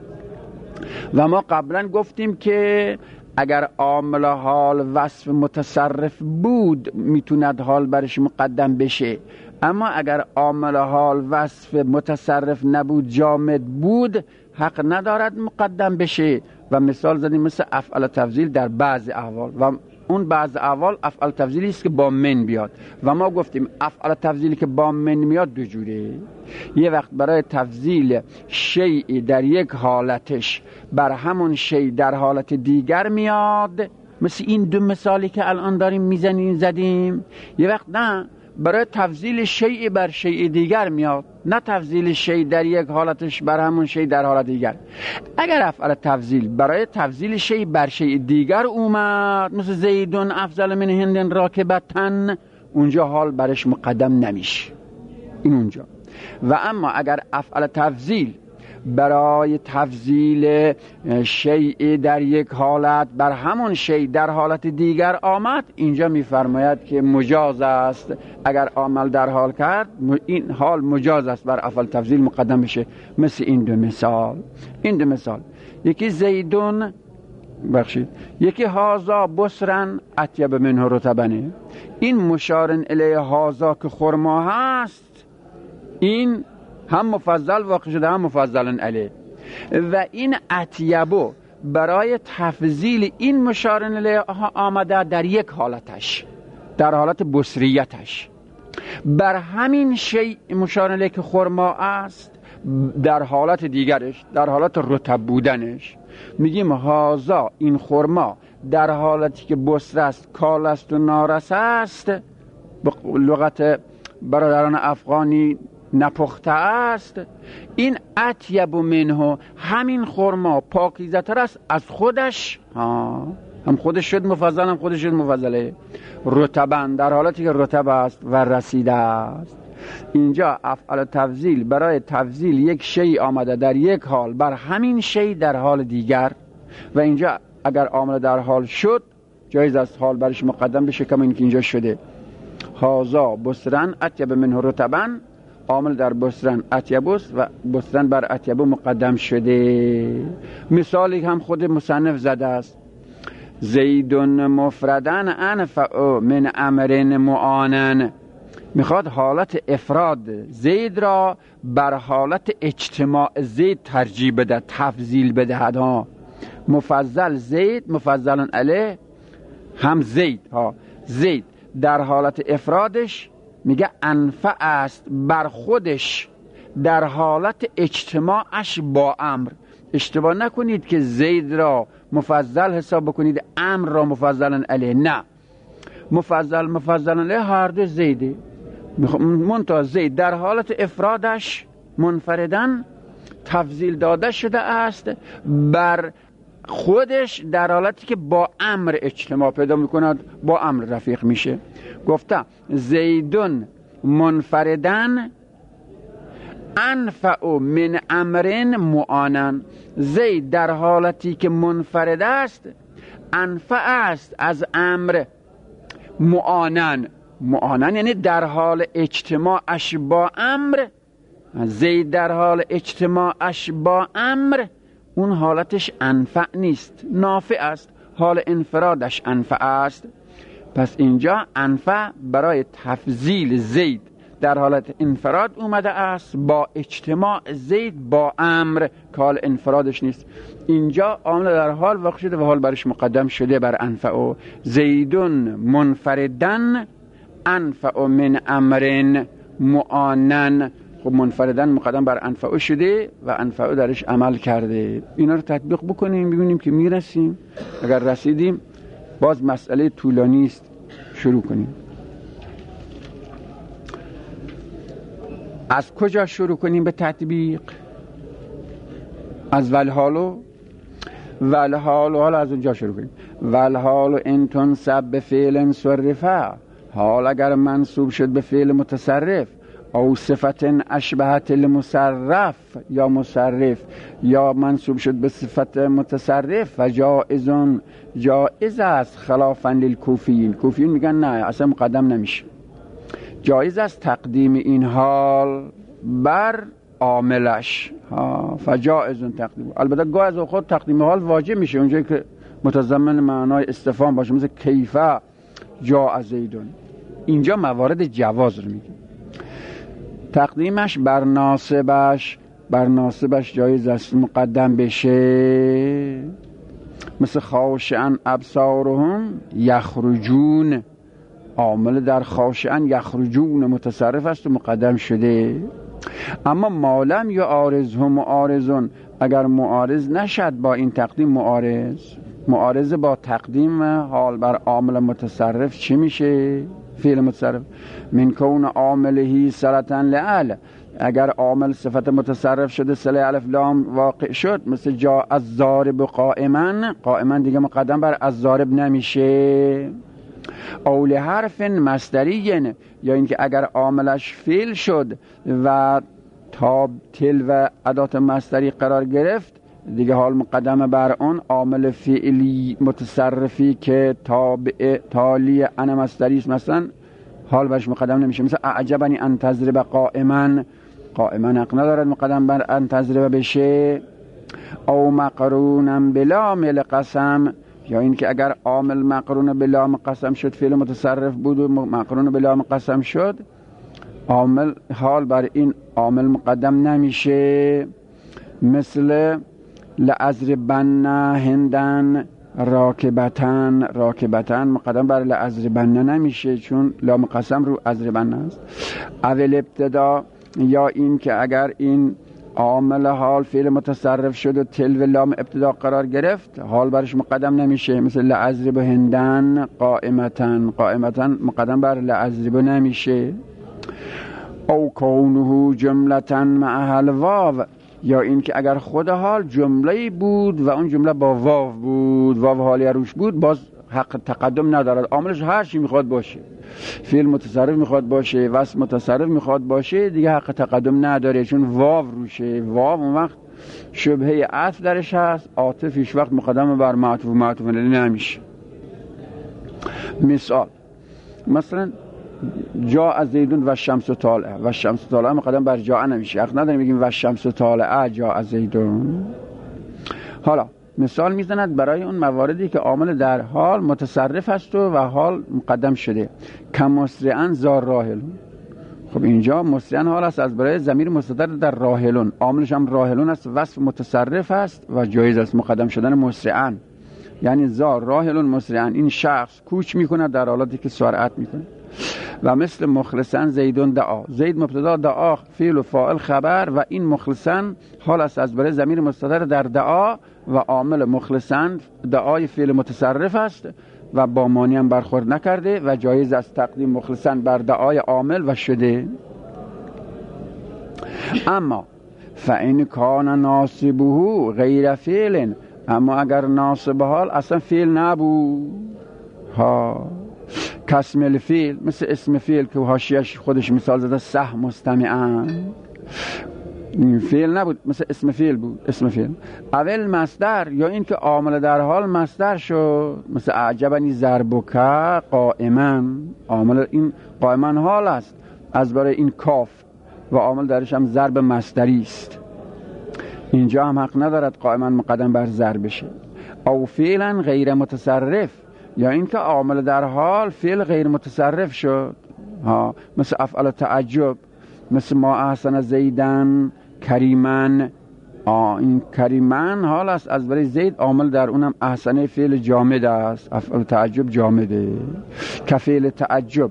و ما قبلا گفتیم که اگر عامل حال وصف متصرف بود میتوند حال برش مقدم بشه، اما اگر عامل حال وصف متصرف نبود، جامد بود، حق ندارد مقدم بشه. و مثال زدیم مثل افعال تفضیل در بعض احوال، و اون بعض احوال افعال تفضیلی است که با من بیاد. و ما گفتیم افعال تفضیلی که با من میاد دو جوره. یه وقت برای تفضیل شیء در یک حالتش بر همون شیء در حالت دیگر میاد، مثل این دو مثالی که الان داریم میزنیم زدیم. یه وقت نه، برای تفضیل شیء بر شیء دیگر میاد، نه تفضیل شیء در یک حالتش بر همون شیء در حالت دیگر. اگر افعال تفضیل برای تفضیل شیء بر شیء دیگر اومد، مثل زیدون افضل من هندن راکبتن، اونجا حال برش مقدم نمیشه، این اونجا. و اما اگر افعال تفضیل برای تفضیل شیء در یک حالت بر همون شیء در حالت دیگر آمد، اینجا میفرماید که مجاز است. اگر عامل در حال کرد، این حال مجاز است بر افعال تفضیل مقدم بشه. مثل این دو مثال. این دو مثال، یکی زیدون بخشید، یکی هازا بسرن اطیب منه رطبنه. این مشارن الیه هازا که خرما هست، این هم مفضل واقع شده هم مفضلن علیه. و این اطیبو برای تفضیل این مشارن الیه آمده در یک حالتش، در حالت بصریتش، بر همین شیء مشارن الیه که خرما است در حالت دیگرش، در حالت رطب بودنش، میگیم هازا این خرما در حالتی که بصره است، کال است و نارس است، به لغت برادران افغانی نپخته است. این اطیب منه، همین خرما پاکیزه تر است از خودش، ها هم خودش شد مفضل، هم خودش شد مفضله، رطبن در حالتی که رطب است و رسیده است. اینجا افعال تفضیل برای تفضیل یک شیء آمده در یک حال بر همین شیء در حال دیگر، و اینجا اگر عامل در حال شد جایز است حال برش مقدم بشه، کما اینکه اینجا شده هازا بسرن اطیب منه رطبن، عامل در بسرن اطیبوس و بسرن بر اطیبو مقدم شده. مثالی هم خود مصنف زده است، زیدون مفردن انفع من امر معانن. میخواد حالت افراد زید را بر حالت اجتماع زید ترجیح بده، تفضیل بدهد. ها مفضل زید مفضل علیه هم زید، ها زید در حالت افرادش میگه انفع است بر خودش در حالت اجتماعش با امر. اشتباه نکنید که زید را مفضل حساب بکنید، امر را مفضل علیه. نه، مفضل مفضل علیه هر دو زیده، منتها زید در حالت افرادش منفردن تفضیل داده شده است بر خودش در حالتی که با امر اجتماع پیدا میکند، با امر رفیق میشه. گفته زیدون منفردن انفع من امر معانن، زید در حالتی که منفرد است انفع است از امر معانن. معانن یعنی در حال اجتماعش با امر. زید در حال اجتماعش با امر اون حالتش انفع نیست، نافع است. حال انفرادش انفع است. پس اینجا انفع برای تفضیل زید در حالت انفراد اومده است با اجتماع زید با امر که حال انفرادش نیست. اینجا عامل در حال واقع شده و حال برش مقدم شده بر انفع. و زیدون منفردن انفع من امرن معانن. خب منفردن مقدم بر انفع شده و انفع درش عمل کرده. اینا رو تطبیق بکنیم ببینیم که میرسیم. اگر رسیدیم باز مسئله طولانی است، شروع کنیم. از کجا شروع کنیم به تطبیق؟ از ولحالو ولحالو حالا از اونجا شروع کنیم. ولحالو ان تنصب به فعل صرفه، حال اگر منصوب شد به فعل متصرف، او صفت اشبهت المصرف یا مصرف، یا منصوب شد به صفت متصرف و جائزون جائز است خلافا للکوفیین. کوفیین میگن نه اصلا مقدم نمیشه، جایز است تقدیم این حال بر عاملش. فجائزون تقدیم. البته گاه از خود تقدیم حال واجب میشه اونجایی که متضمن معنای استفهام باشه، مثل کیفه جاء زیدون. اینجا موارد جواز رو میگه. تقدیمش بر ناصبش، بر ناصبش جایز است مقدم بشه، مثل خاشعن ابصارهم یخرجون. عامل در خاشعن یخرجون متصرف است و مقدم شده. اما مالم یا عارضهم معارضون، اگر معارض نشد با این تقدیم، معارض معارض با تقدیم حال بر عامل متصرف چی میشه؟ فعل متصرف. من کون عاملهی صلتا لعل، اگر عامل صفت متصرف شده صله الف لام واقع شد، مثل جا از ضارب قائما، قائما دیگه مقدم بر از ضارب نمیشه. اول حرف مصدری، یا اینکه اگر عاملش فعل شد و تا تل و ادات مصدری قرار گرفت دیگه حال مقدم بر اون عامل فعلی متصرفی که تابع تالی انا مصدری است مثلا حال برش مقدم نمیشه. مثل اعجبنی ان تضرب قائما، قائما حق ندارد مقدم بر ان تضرب بشه. او مقرونم بلام القسم، یا این که اگر عامل مقرون به لام قسم شد، فعل متصرف بود و مقرون به لام قسم شد، عامل حال بر این عامل مقدم نمیشه. مثل لأضربن هندن راکبتن، راکبتن مقدم بر لأضربن نمیشه چون لام قسم رو اضربن است. اول ابتدا، یا این که اگر این عامل حال فعل متصرف شد و تل و لام ابتدا قرار گرفت، حال برش مقدم نمیشه. مثل لأضرب هندن قائمتن، قائمتن مقدم بر لأضرب نمیشه. او کونه جملتن مع الواو، یا این که اگر خود حال جمله بود و اون جمله با واو بود، واو حالی روش بود، باز حق تقدم ندارد. عاملش هر چی میخواد باشه، فعل متصرف میخواد باشه، وصف متصرف میخواد باشه، دیگه حق تقدم نداره چون واو روشه. واو اون وقت شبهه عطف درش هست، عاطف هیچ وقت مقدم بر معطوف معطوف علیه نمیشه. مثال مثلا جاء زیدون و شمس طالعه، و شمس طالعه مقدم بر جاء نمیشه، حق نداریم بگیم و شمس طالعه جاء زیدون. حالا مثال میزند برای اون مواردی که عامل در حال متصرف است و حال مقدم شده. کم مسرعن زار راحلون. خب اینجا مسرعن حال است از برای ضمیر مستتر در راحلون، عاملش هم راحلون است، وصف متصرف است و جایز است مقدم شدن مسرعن. یعنی زار راحلون مسرعن، این شخص کوچ میکنه در حالاتی که سرعت میکنه. و مثل مخلصن زیدون دعا، زید مبتدا دعا فعل و فاعل خبر، و این مخلصن حال است از برای ضمیر مستتر در دعا و عامل مخلصن دعای فعل متصرف است و با مانی هم برخورد نکرده و جایز است تقدیم مخلصن بر دعای عامل و شده. اما فإن کان ناصبه غیر فعل، اما اگر ناصب حال اصلا فعل نبود، ها کاسم الفعل، مثل اسم فعل که حاشیه‌اش خودش مثال زده صح مستمعان، این فعل نبود، مثل اسم فعل بود، اسم فعل. اول مصدر یا این که عامل در حال مصدر شد، مثل اعجبنی ضربک قائما، عامل این قائما حال است از برای این کاف و عامل درش هم ضرب مصدری است. اینجا هم حق ندارد قائما مقدم بر ضرب بشه. او فعلا غیر متصرف، یا این که عامل در حال فعل غیر متصرف شد، ها، مثل افعال تعجب، مثل ما احسن زیدن کریمن. آه این کریمن حال است از برای زید، عامل در اونم احسن فعل جامد است، افعال تعجب جامده که فعل تعجب.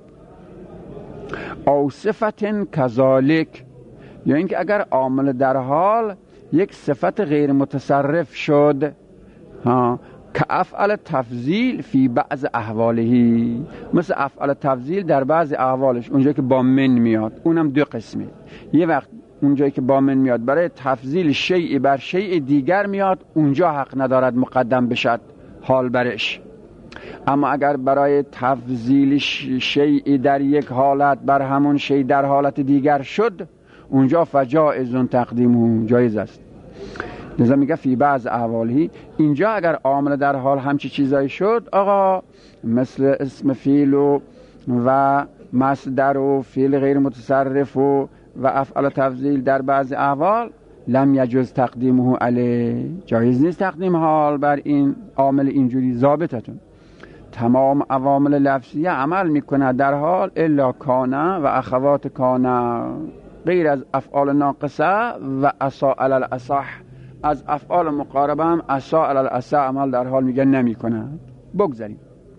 او صفت کذالک، یا اینکه اگر عامل در حال یک صفت غیر متصرف شد، ها، که افعال تفضیل فی بعض احوالهی، مثل افعال تفضیل در بعض احوالش، اونجایی که با من میاد، اونم دو قسمه. یه وقت اونجایی که با من میاد برای تفضیل شیء بر شیء دیگر میاد، اونجا حق ندارد مقدم بشد حال برش. اما اگر برای تفضیل شیء در یک حالت بر همون شیء در حالت دیگر شد، اونجا فجائز تقدیمه، جایز است. لذا میگه فی بعض احوالهی. اینجا اگر عامل در حال همچی چیزایی شد، آقا مثل اسم فیل و, و مصدر و فیل غیر متصرف و, و افعال تفضیل در بعض احوال، لم یجوز تقدیمه علیه، جایز نیست تقدیم حال بر این عامل اینجوری. ضابطتون تمام عوامل لفظیه عمل میکنه در حال الا کانه و اخوات کانه، غیر از افعال ناقصه و عصا علی الاصح. از افعال مقاربه هم عصا علی الاصح عمل در حال میگه نمی کنند. بگذاریم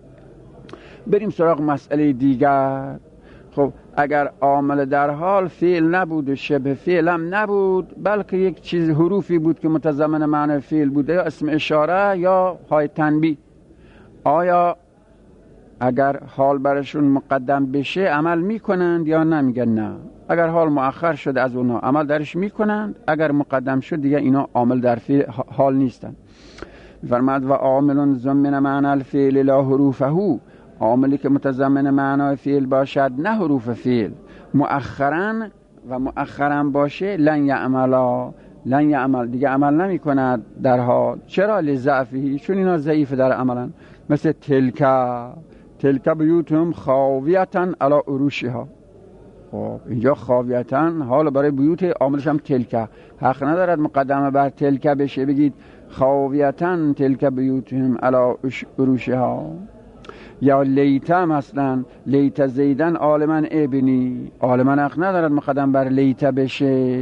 بریم سراغ مسئله دیگر. خب اگر عامل در حال فعل نبود و شبه فعل هم نبود، بلکه یک چیز حروفی بود که متضمن معنی فعل بوده، یا اسم اشاره یا های تنبیه، آیا اگر حال برشون مقدم بشه عمل میکنند یا نمیگن؟ نه، اگر حال مؤخر شده از اونها عمل درش میکنند، اگر مقدم شد دیگه اینا عامل در فعل حال نیستن. فرماد و عامل ضمن معنی الفعل لا حروفه، عاملی که متضمن معنای فعل باشد نه حروف فعل، مؤخرا و مؤخرا باشه، لن یعملا، لن یعمل، دیگه عمل نمی کند در حال. چرا؟ لضعفی، چون اینا ضعیف در عملن. مثل تلکا، تلک بیوتهم خاویتن علی عروشها. خب اینجا خاویتن حال برای بیوت، عاملش هم تلک، حق ندارد مقدمه بر تلک بشه، بگید خاویتن تلک بیوتهم علی عروشها. یا لیته مثلا، لیته زیدن عالما ابنی، عالما حق ندارد مقدم بر لیته بشه.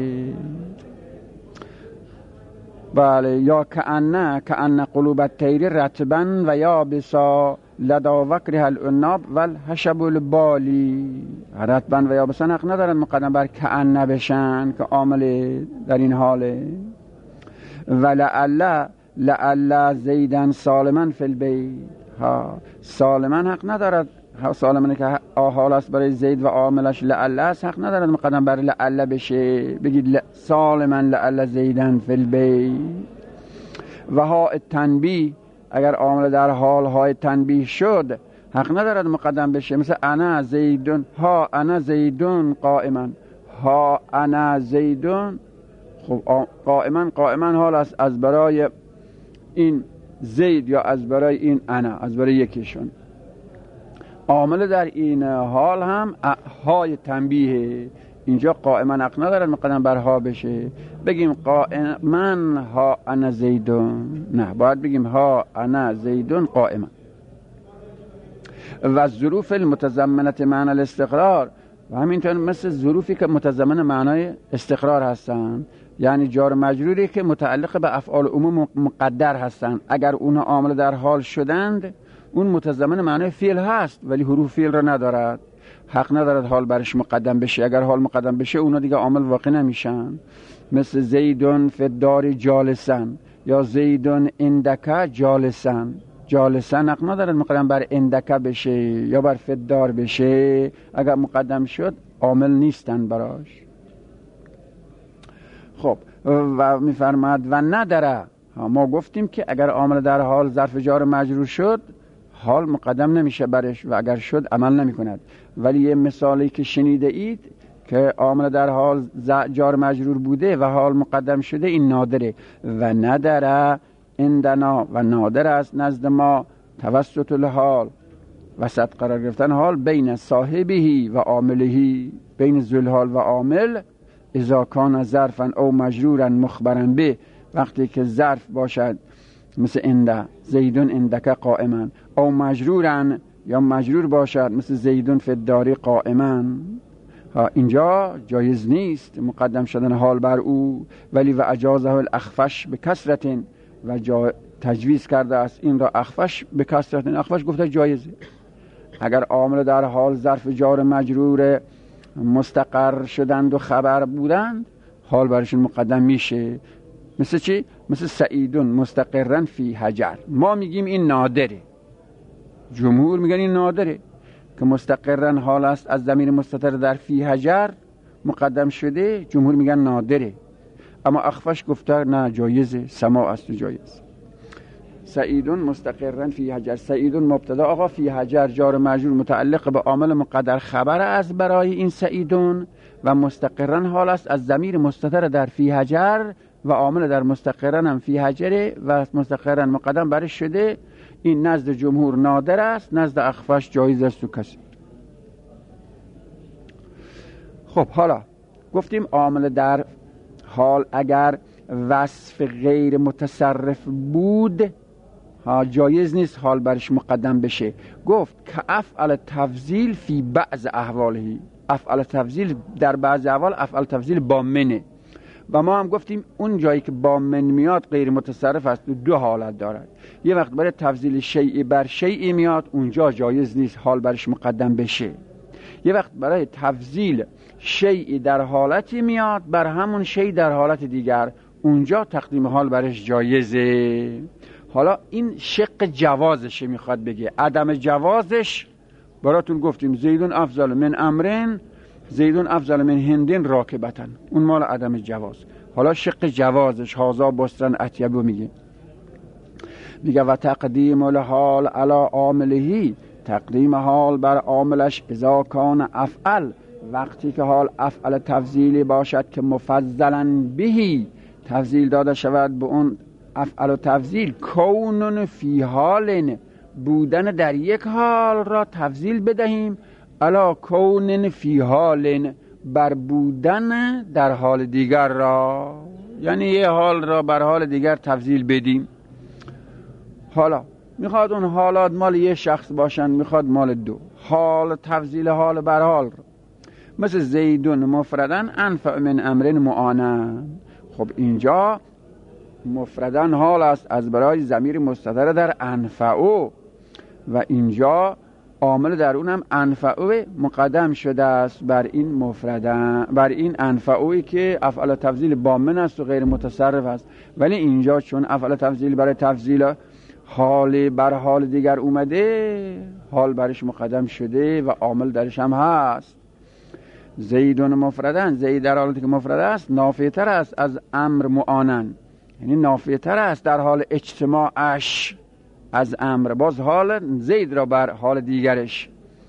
بله. یا کأنه، کأن قلوب الطیر رطبا و یابسا لدا وکرها العناب والحشب البالی، رطبا و یابسا حق ندارد مقدم بر کأنه بشن که عامل در این حاله. و لعل، لعل زیدن سالما فی البیت، ها، سالما حق ندارد، سالما که حال است برای زید و عاملش لعل است، حق ندارد مقدم بر لعل بشه، بگید سالما لعل زیدن فی البیت. و ها التنبیه، اگر عامل در حال های تنبیه شد، حق ندارد مقدم بشه، مثل انا زیدون، ها انا زیدون قائما، ها انا زیدون. خب قائما، قائما حال است از برای این زید یا از برای این انا، از برای یکیشون. عامل در این حال هم های تنبیه، اینجا قائما حق ندارد مقدم بر ها بشه، بگیم قائما ها انا زیدون، نه، باید بگیم ها انا زیدون قائما. و ظروف المتضمنه معنی الاستقرار، و همینطور مثل ظروفی که متضمن معنای استقرار هستند، یعنی جار مجروری که متعلق به افعال عموم مقدر هستند، اگر اونها عامل در حال شدند، اون متضمن معنای فعل هست ولی حروف فعل را ندارد، حق ندارد حال برش مقدم بشه. اگر حال مقدم بشه اونا دیگه عامل واقع نمیشن. مثل زیدون فی الدار جالسن، یا زیدون اندک جالسن، جالسن حق ندارد مقدم بر اندک بشه یا بر فی الدار بشه، اگر مقدم شد عامل نیستن براش. خب و میفرماد و نداره، ما گفتیم که اگر عامل در حال ظرف جار مجرور شد، حال مقدم نمیشه برش و اگر شد عمل نمی کند. ولی یه مثالی که شنیده اید که عامل در حال جار مجرور بوده و حال مقدم شده این نادره. و ندره عندنا و نادر است نزد ما توسط الحال وسط قرار گرفتن حال بین صاحبهی و عاملهی، بین ذوالحال و عامل. اذا کان ظرفا او مجرورا مخبرا به، وقتی که ظرف باشد مثل انده زیدون اندک قائما، او مجرورا یا مجرور باشد مثل زیدون فی الدار قائما. اینجا جایز نیست مقدم شدن حال بر او، ولی و اجازه الاخفش به کسرت و جا تجویز کرده است این را اخفش به کسرت. اخفش گفته جایزه. اگر عامل در حال ظرف جار مجرور مستقر شدند و خبر بودند حال برشون مقدم میشه. مثل چی؟ مثل سعیدون مستقرن فی حجر. ما میگیم این نادره، جمهور میگن این نادره که مستقرن حال است از ضمیر مستتر در فی حجر مقدم شده، جمهور میگن نادره. اما اخفش گفته نه جایزه، سماع است و جایز. سعیدون مستقرن فی حجر، سعیدون مبتدا آقا، فی حجر جار مجرور متعلق به عامل مقدر خبر از برای این سعیدون و مستقرن حال است از ضمیر مستتر در فی حجر و عامل در مستقرن هم فی حجره و مستقرن مقدم برش شده. این نزد جمهور نادر است، نزد اخفش جایز است و کسی. خب حالا گفتیم عامل در حال اگر وصف غیر متصرف بود ها جایز نیست حال برش مقدم بشه. گفت که افعل تفضیل فی بعض احوالهی، افعل تفضیل در بعض احوال افعل تفضیل با منه. و ما هم گفتیم اون جایی که با من میاد غیر متصرف است و دو حالت دارد. یه وقت برای تفضیل شیئی بر شیئی میاد، اونجا جایز نیست حال برش مقدم بشه. یه وقت برای تفضیل شیئی در حالتی میاد بر همون شیء در حالت دیگر، اونجا تقدیم حال برش جایزه. حالا این شق جوازش میخواد بگه، عدم جوازش براتون گفتیم زیدون افضل من امرن، زیدون افضل من هندین راکبتن، اون مال عدم جواز. حالا شق جوازش هازا بسترن اطیبو میگه میگه و تقدیم الحال علی عاملهی، تقدیم حال بر عاملش اذا کان افعل، وقتی که حال افعل تفضیلی باشد که مفضلا بهی تفضیل داده شود به اون افعل و تفضیل، کونن فی حال بودن در یک حال را تفضیل بدهیم الا کونن فی حال بر بودن در حال دیگر را، یعنی یه حال را بر حال دیگر تفضیل بدیم. حالا میخواد اون حالات مال یه شخص باشن، میخواد مال دو. حال تفضیل حال بر حال را مثل زیدون مفردن انفع من امرن معانن. خب اینجا مفردن حال است از برای ضمیر مستتر در انفعو و اینجا عامل در اونم انفعو مقدم شده است بر این مفردن، بر این انفعوی که افعال تفضیل بامن است و غیر متصرف است. ولی اینجا چون افعال تفضیل برای تفضیل حال بر حال دیگر اومده، حال برش مقدم شده و عامل درش هم هست. زیدون مفردن، زید در حالتی که مفرد است نافیتر است از امر معانن، یعنی نافیتر است در حال اجتماعش از امر، باز حال زید را بر حال دیگرش.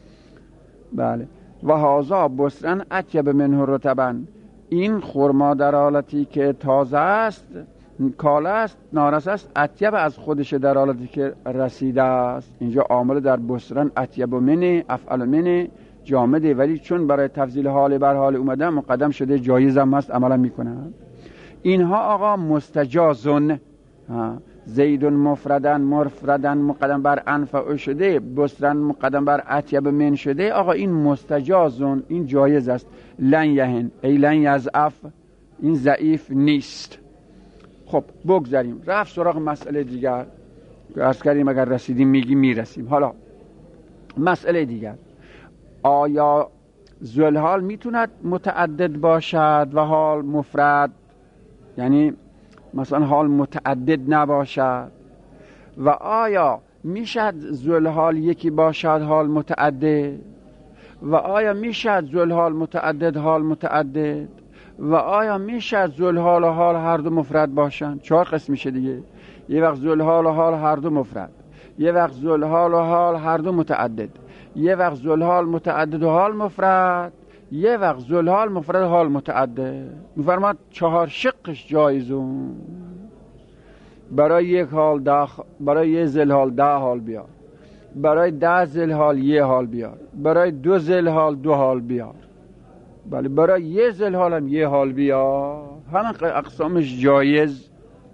بله. و هازا بسرن اطیب منه رطبا، این خرما در حالتی که تازه است کاله است نارس است اطیب از خودش در حالتی که رسیده است. اینجا عامل در بسرن اطیب منه افعل منه جامده، ولی چون برای تفضیل حال بر حال اومده مقدم شده جایز هم هست عملا میکنن. اینها آقا مستجازن، زیدون مفردن مفردن مقدم بر انفع شده، بسرن مقدم بر اطیب من شده، آقا این مستجازن، این جایز است. لن یهن ای لن یضعف، این ضعیف نیست. خب بگذاریم، رفت سراغ مسئله دیگر که عرض کردیم اگر رسیدیم میگیم میرسیم. حالا مسئله دیگر، آیا ذوالحال میتوند متعدد باشد و حال مفرد، یعنی مثلا حال متعدد نباشد؟ و آیا میشد ذوالحال یکی باشد حال متعدد؟ و آیا میشد ذوالحال متعدد حال متعدد؟ و آیا میشد ذوالحال و حال هر دو مفرد باشند؟ چهار قسم میشه دیگه. یه وقت ذوالحال و حال هر دو مفرد، یه وقت ذوالحال و حال هر دو متعدد، یه وقت ذوالحال متعدد و حال مفرد، یه وقت ذوالحال مفرد حال متعدد، میفرماد چهار شقش جایزون، برای یک حال ده، برای یه ذوالحال ده حال بیار، برای ده ذوالحال یه حال بیار، برای دو ذوالحال دو حال بیار، بله برای یه ذوالحال هم یه حال بیار، همه اقسامش جایز.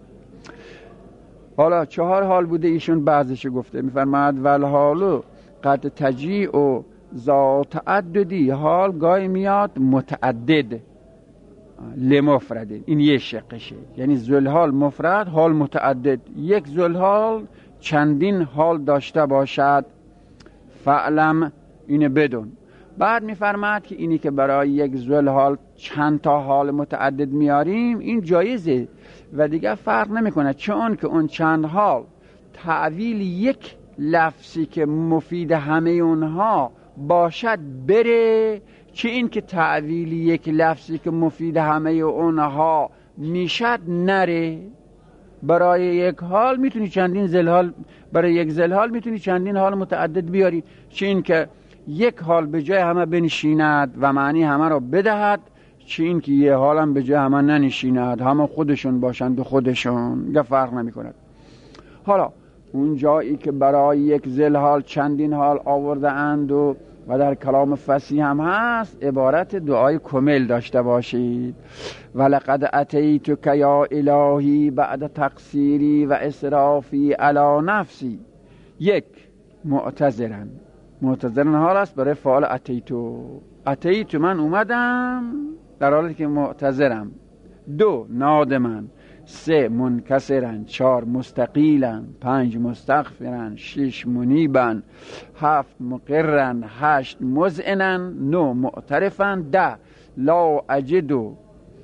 حالا چهار حال بوده، ایشون بعضش گفته، میفرماد والحالو قد تجیع و ذات تعددی، حال گاهی میاد متعدد لمفرد، این یه شقشه، یعنی ذوالحال مفرد حال متعدد، یک ذوالحال چندین حال داشته باشد، فعلم اینه بدون. بعد میفرماد که اینی که برای یک ذوالحال چند تا حال متعدد میاریم این جایزه و دیگه فرق نمیکنه، چون که اون چند حال تعویل یک لفظی که مفید همه اونها باشد بره، چه این که تعویل یک لفظی که مفید همه اونها میشد نره. برای یک حال میتونی چندین ذوالحال، برای یک ذوالحال میتونی چندین حال متعدد بیاری، چه این که یک حال به جای همه بنشیند و معنی همه را بدهد، چه این که یه حال هم به جای همه ننشیند، همه خودشون باشند و خودشون، دیگه فرق نمی کند. حالا اون جایی که برای یک ذوالحال چندین حال آورده اند و و در کلام فصیح هم هست، عبارت دعای کمل داشته باشید، ولقد اتیتک یا الهی بعد تقصیری و اسرافی علی نفسی. یک معتذرن، معتذرن حال است برای فعال اتیتو، اتیتو من اومدم در حالی که معتذرم. دو نادمن، سه منکسرن، چهار مستقیلن، پنج مستغفرن، شش منیبن، هفت مقرن، هشت مذعنن، نو معترفن، ده لا اجدو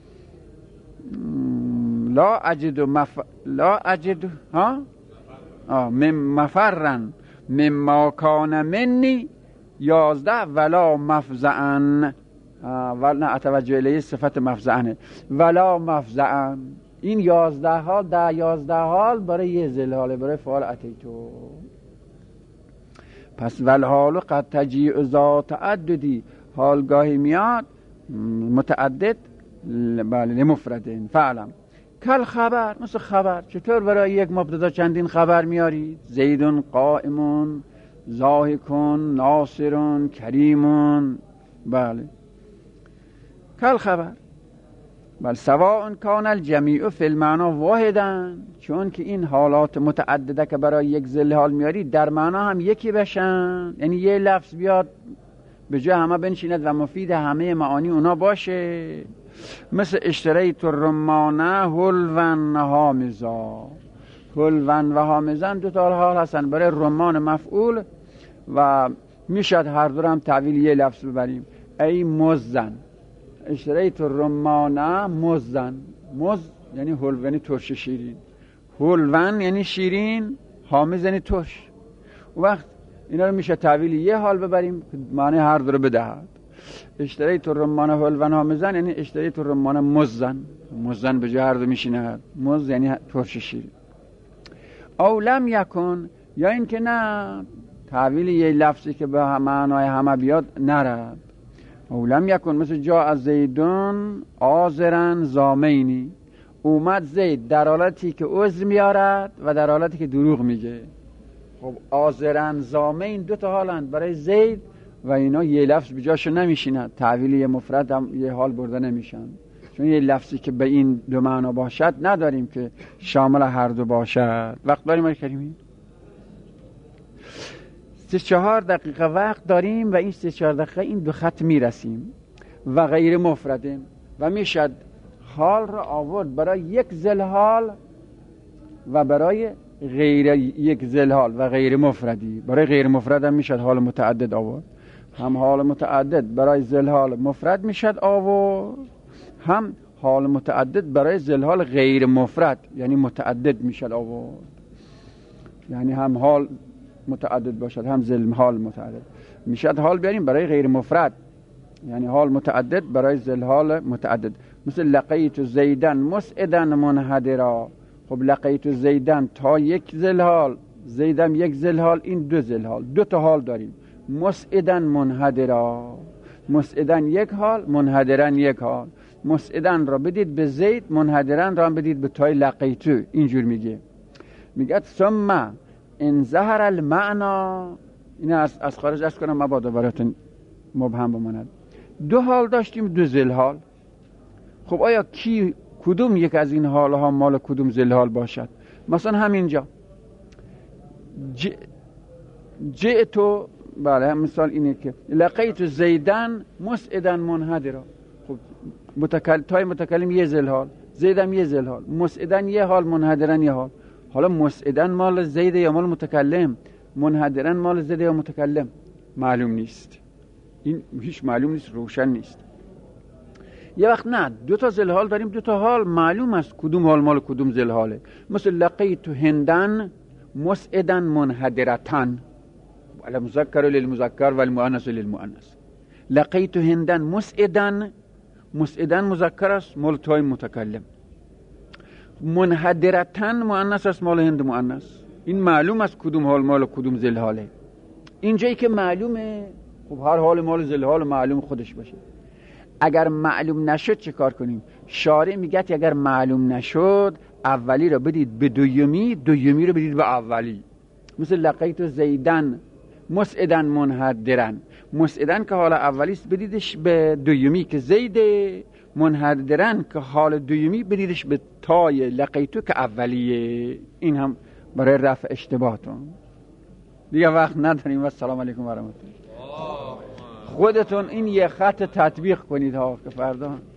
لا اجدو مف... لا اجدو ها آه مم مفرن مما کان منی، یازده ولا مفزعن، ولا اتوجه الیه صفت مفزعنه، ولا مفزعن. این یازده حال، ده یازده حال برای یه ذوالحال، برای فعال اتیتو. پس والحال قد تجیع ذات تعددی، حال گاهی میاد متعدد بله لمفردین، فعلم کل خبر، مثل خبر. چطور برای یک مبتدا چندین خبر میاری؟ زیدون قائمون، ضاحکون، ناصرون، کریمون، بله کل خبر. بل سواء کان الجمیع فی المعنا واحدا، چون که این حالات متعدده که برای یک ذوالحال میاری در معنا هم یکی بشن، یعنی یه لفظ بیاد به جای همه بنشیند و مفید همه معانی اونا باشه. مثل اشتریت الرمانه حلوان حامضا، حلوان و حامضان دو تا حال هستن برای رمان مفعول و میشد هر دو هم تعویل یه لفظ ببریم. ای مزن، اشتریت الرمانه مزن، مز یعنی حلو یعنی ترش شیرین، حلوان یعنی شیرین، حامض یعنی ترش. وقت اینا رو میشه تعویل یه حال ببریم معنی هر دو رو بدهد. اشتریت الرمانه حلوان حامضن یعنی اشتریت الرمانه مزن، مزن به جای هر دو میشینه، مز یعنی ترش شیرین. او لم یکن، یا این که نه تعویل یه لفظی که به معنای همه بیاد نرد. او لم یکن مثل جا از زیدون آذرن زامینی، اومد زید در حالتی که عذر میارد و در حالتی که دروغ میگه. خب آذرن زامین دو تا حالند برای زید و اینا یه لفظ به جاشو نمیشیند، تعویل یه مفرد هم یه حال برده نمیشن، چون یه لفظی که به این دو معنا باشد نداریم که شامل هر دو باشد. وقت داریم آقای کریمی؟ سه چهار دقیقه وقت داریم و این سه چهار دقیقه این دو خط میرسیم و غیر مفرده و میشد حال را آورد برای یک ذوالحال و برای غیر یک ذوالحال و غیر مفردی. برای غیر مفرد هم میشد حال متعدد آورد، هم حال متعدد برای ذوالحال مفرد میشد آورد، هم حال متعدد برای ذوالحال غیر مفرد یعنی متعدد میشد آورد، یعنی هم حال متعدد باشد هم ذوالحال متعدد میشد حال بیاریم برای غیر مفرد، یعنی حال متعدد برای ذوالحال متعدد. مثل لقیت زیدن مسعدن منحدرا. خب لقیت زیدن تا یک ذوالحال، زیدم یک ذوالحال، این دو ذوالحال، دو تا حال داریم. مسعدن منحدرا مسعدن یک حال، منحدرن یک حال. مسعدن را بدید به زید، منحدرن را بدید به تای لقیتو. اینجور میگه میگه ثم ان ظهر المعنا. این از از خارج از کنم مبادا براتون مبهم بماند. دو حال داشتیم، دو ذل حال. خب آیا کی کدوم یک از این حالها مال کدوم ذل حال باشد؟ مثلا همینجا ج... جئتو، بله مثال اینه که لقیت زیدن مسعدن منحدرا. خب متکلم تای متکلم یه ذل حال، زیدم یه ذل حال، مسعدن یه حال، منحدرن یه حال. حالا مسعدن مال زید یا مال متکلم، منحدرن مال زید یا متکلم؟ معلوم نیست. این هیچ معلوم نیست، روشن نیست. یه وقت نه، دو تا ذل حال داریم، دو تا حال معلوم است کدوم حال مال کدوم ذل حاله. مثل لقیت هندن مسعدن منحدرتن، المذکر للمذکر و المؤنث للمؤنث. لقیت هندن مسعدن، مسعدن مذکر است مال تای متکلم، منحدرتن مؤنث است مال هند مؤنث. این معلوم است کدوم حال مال کدوم ذل حاله. اینجایی که معلومه، خب هر حال مال ذل حال معلوم خودش باشه. اگر معلوم نشد چه کار کنیم؟ شارع میگه اگر معلوم نشد اولی رو بدید به دومی، دومی رو بدید به اولی. مثل لقیت زیدن مسعدن منحدرن، مسعدن که حال اولیست بدیدش به دومی که زید، منحدرن که حال دومی بدیدش به تای لقیتو که اولیه. این هم برای رفع اشتباهتون. دیگه وقت نداریم. و السلام علیکم و رحمت الله. خودتون این یه خط تطبیق کنید ها که فردا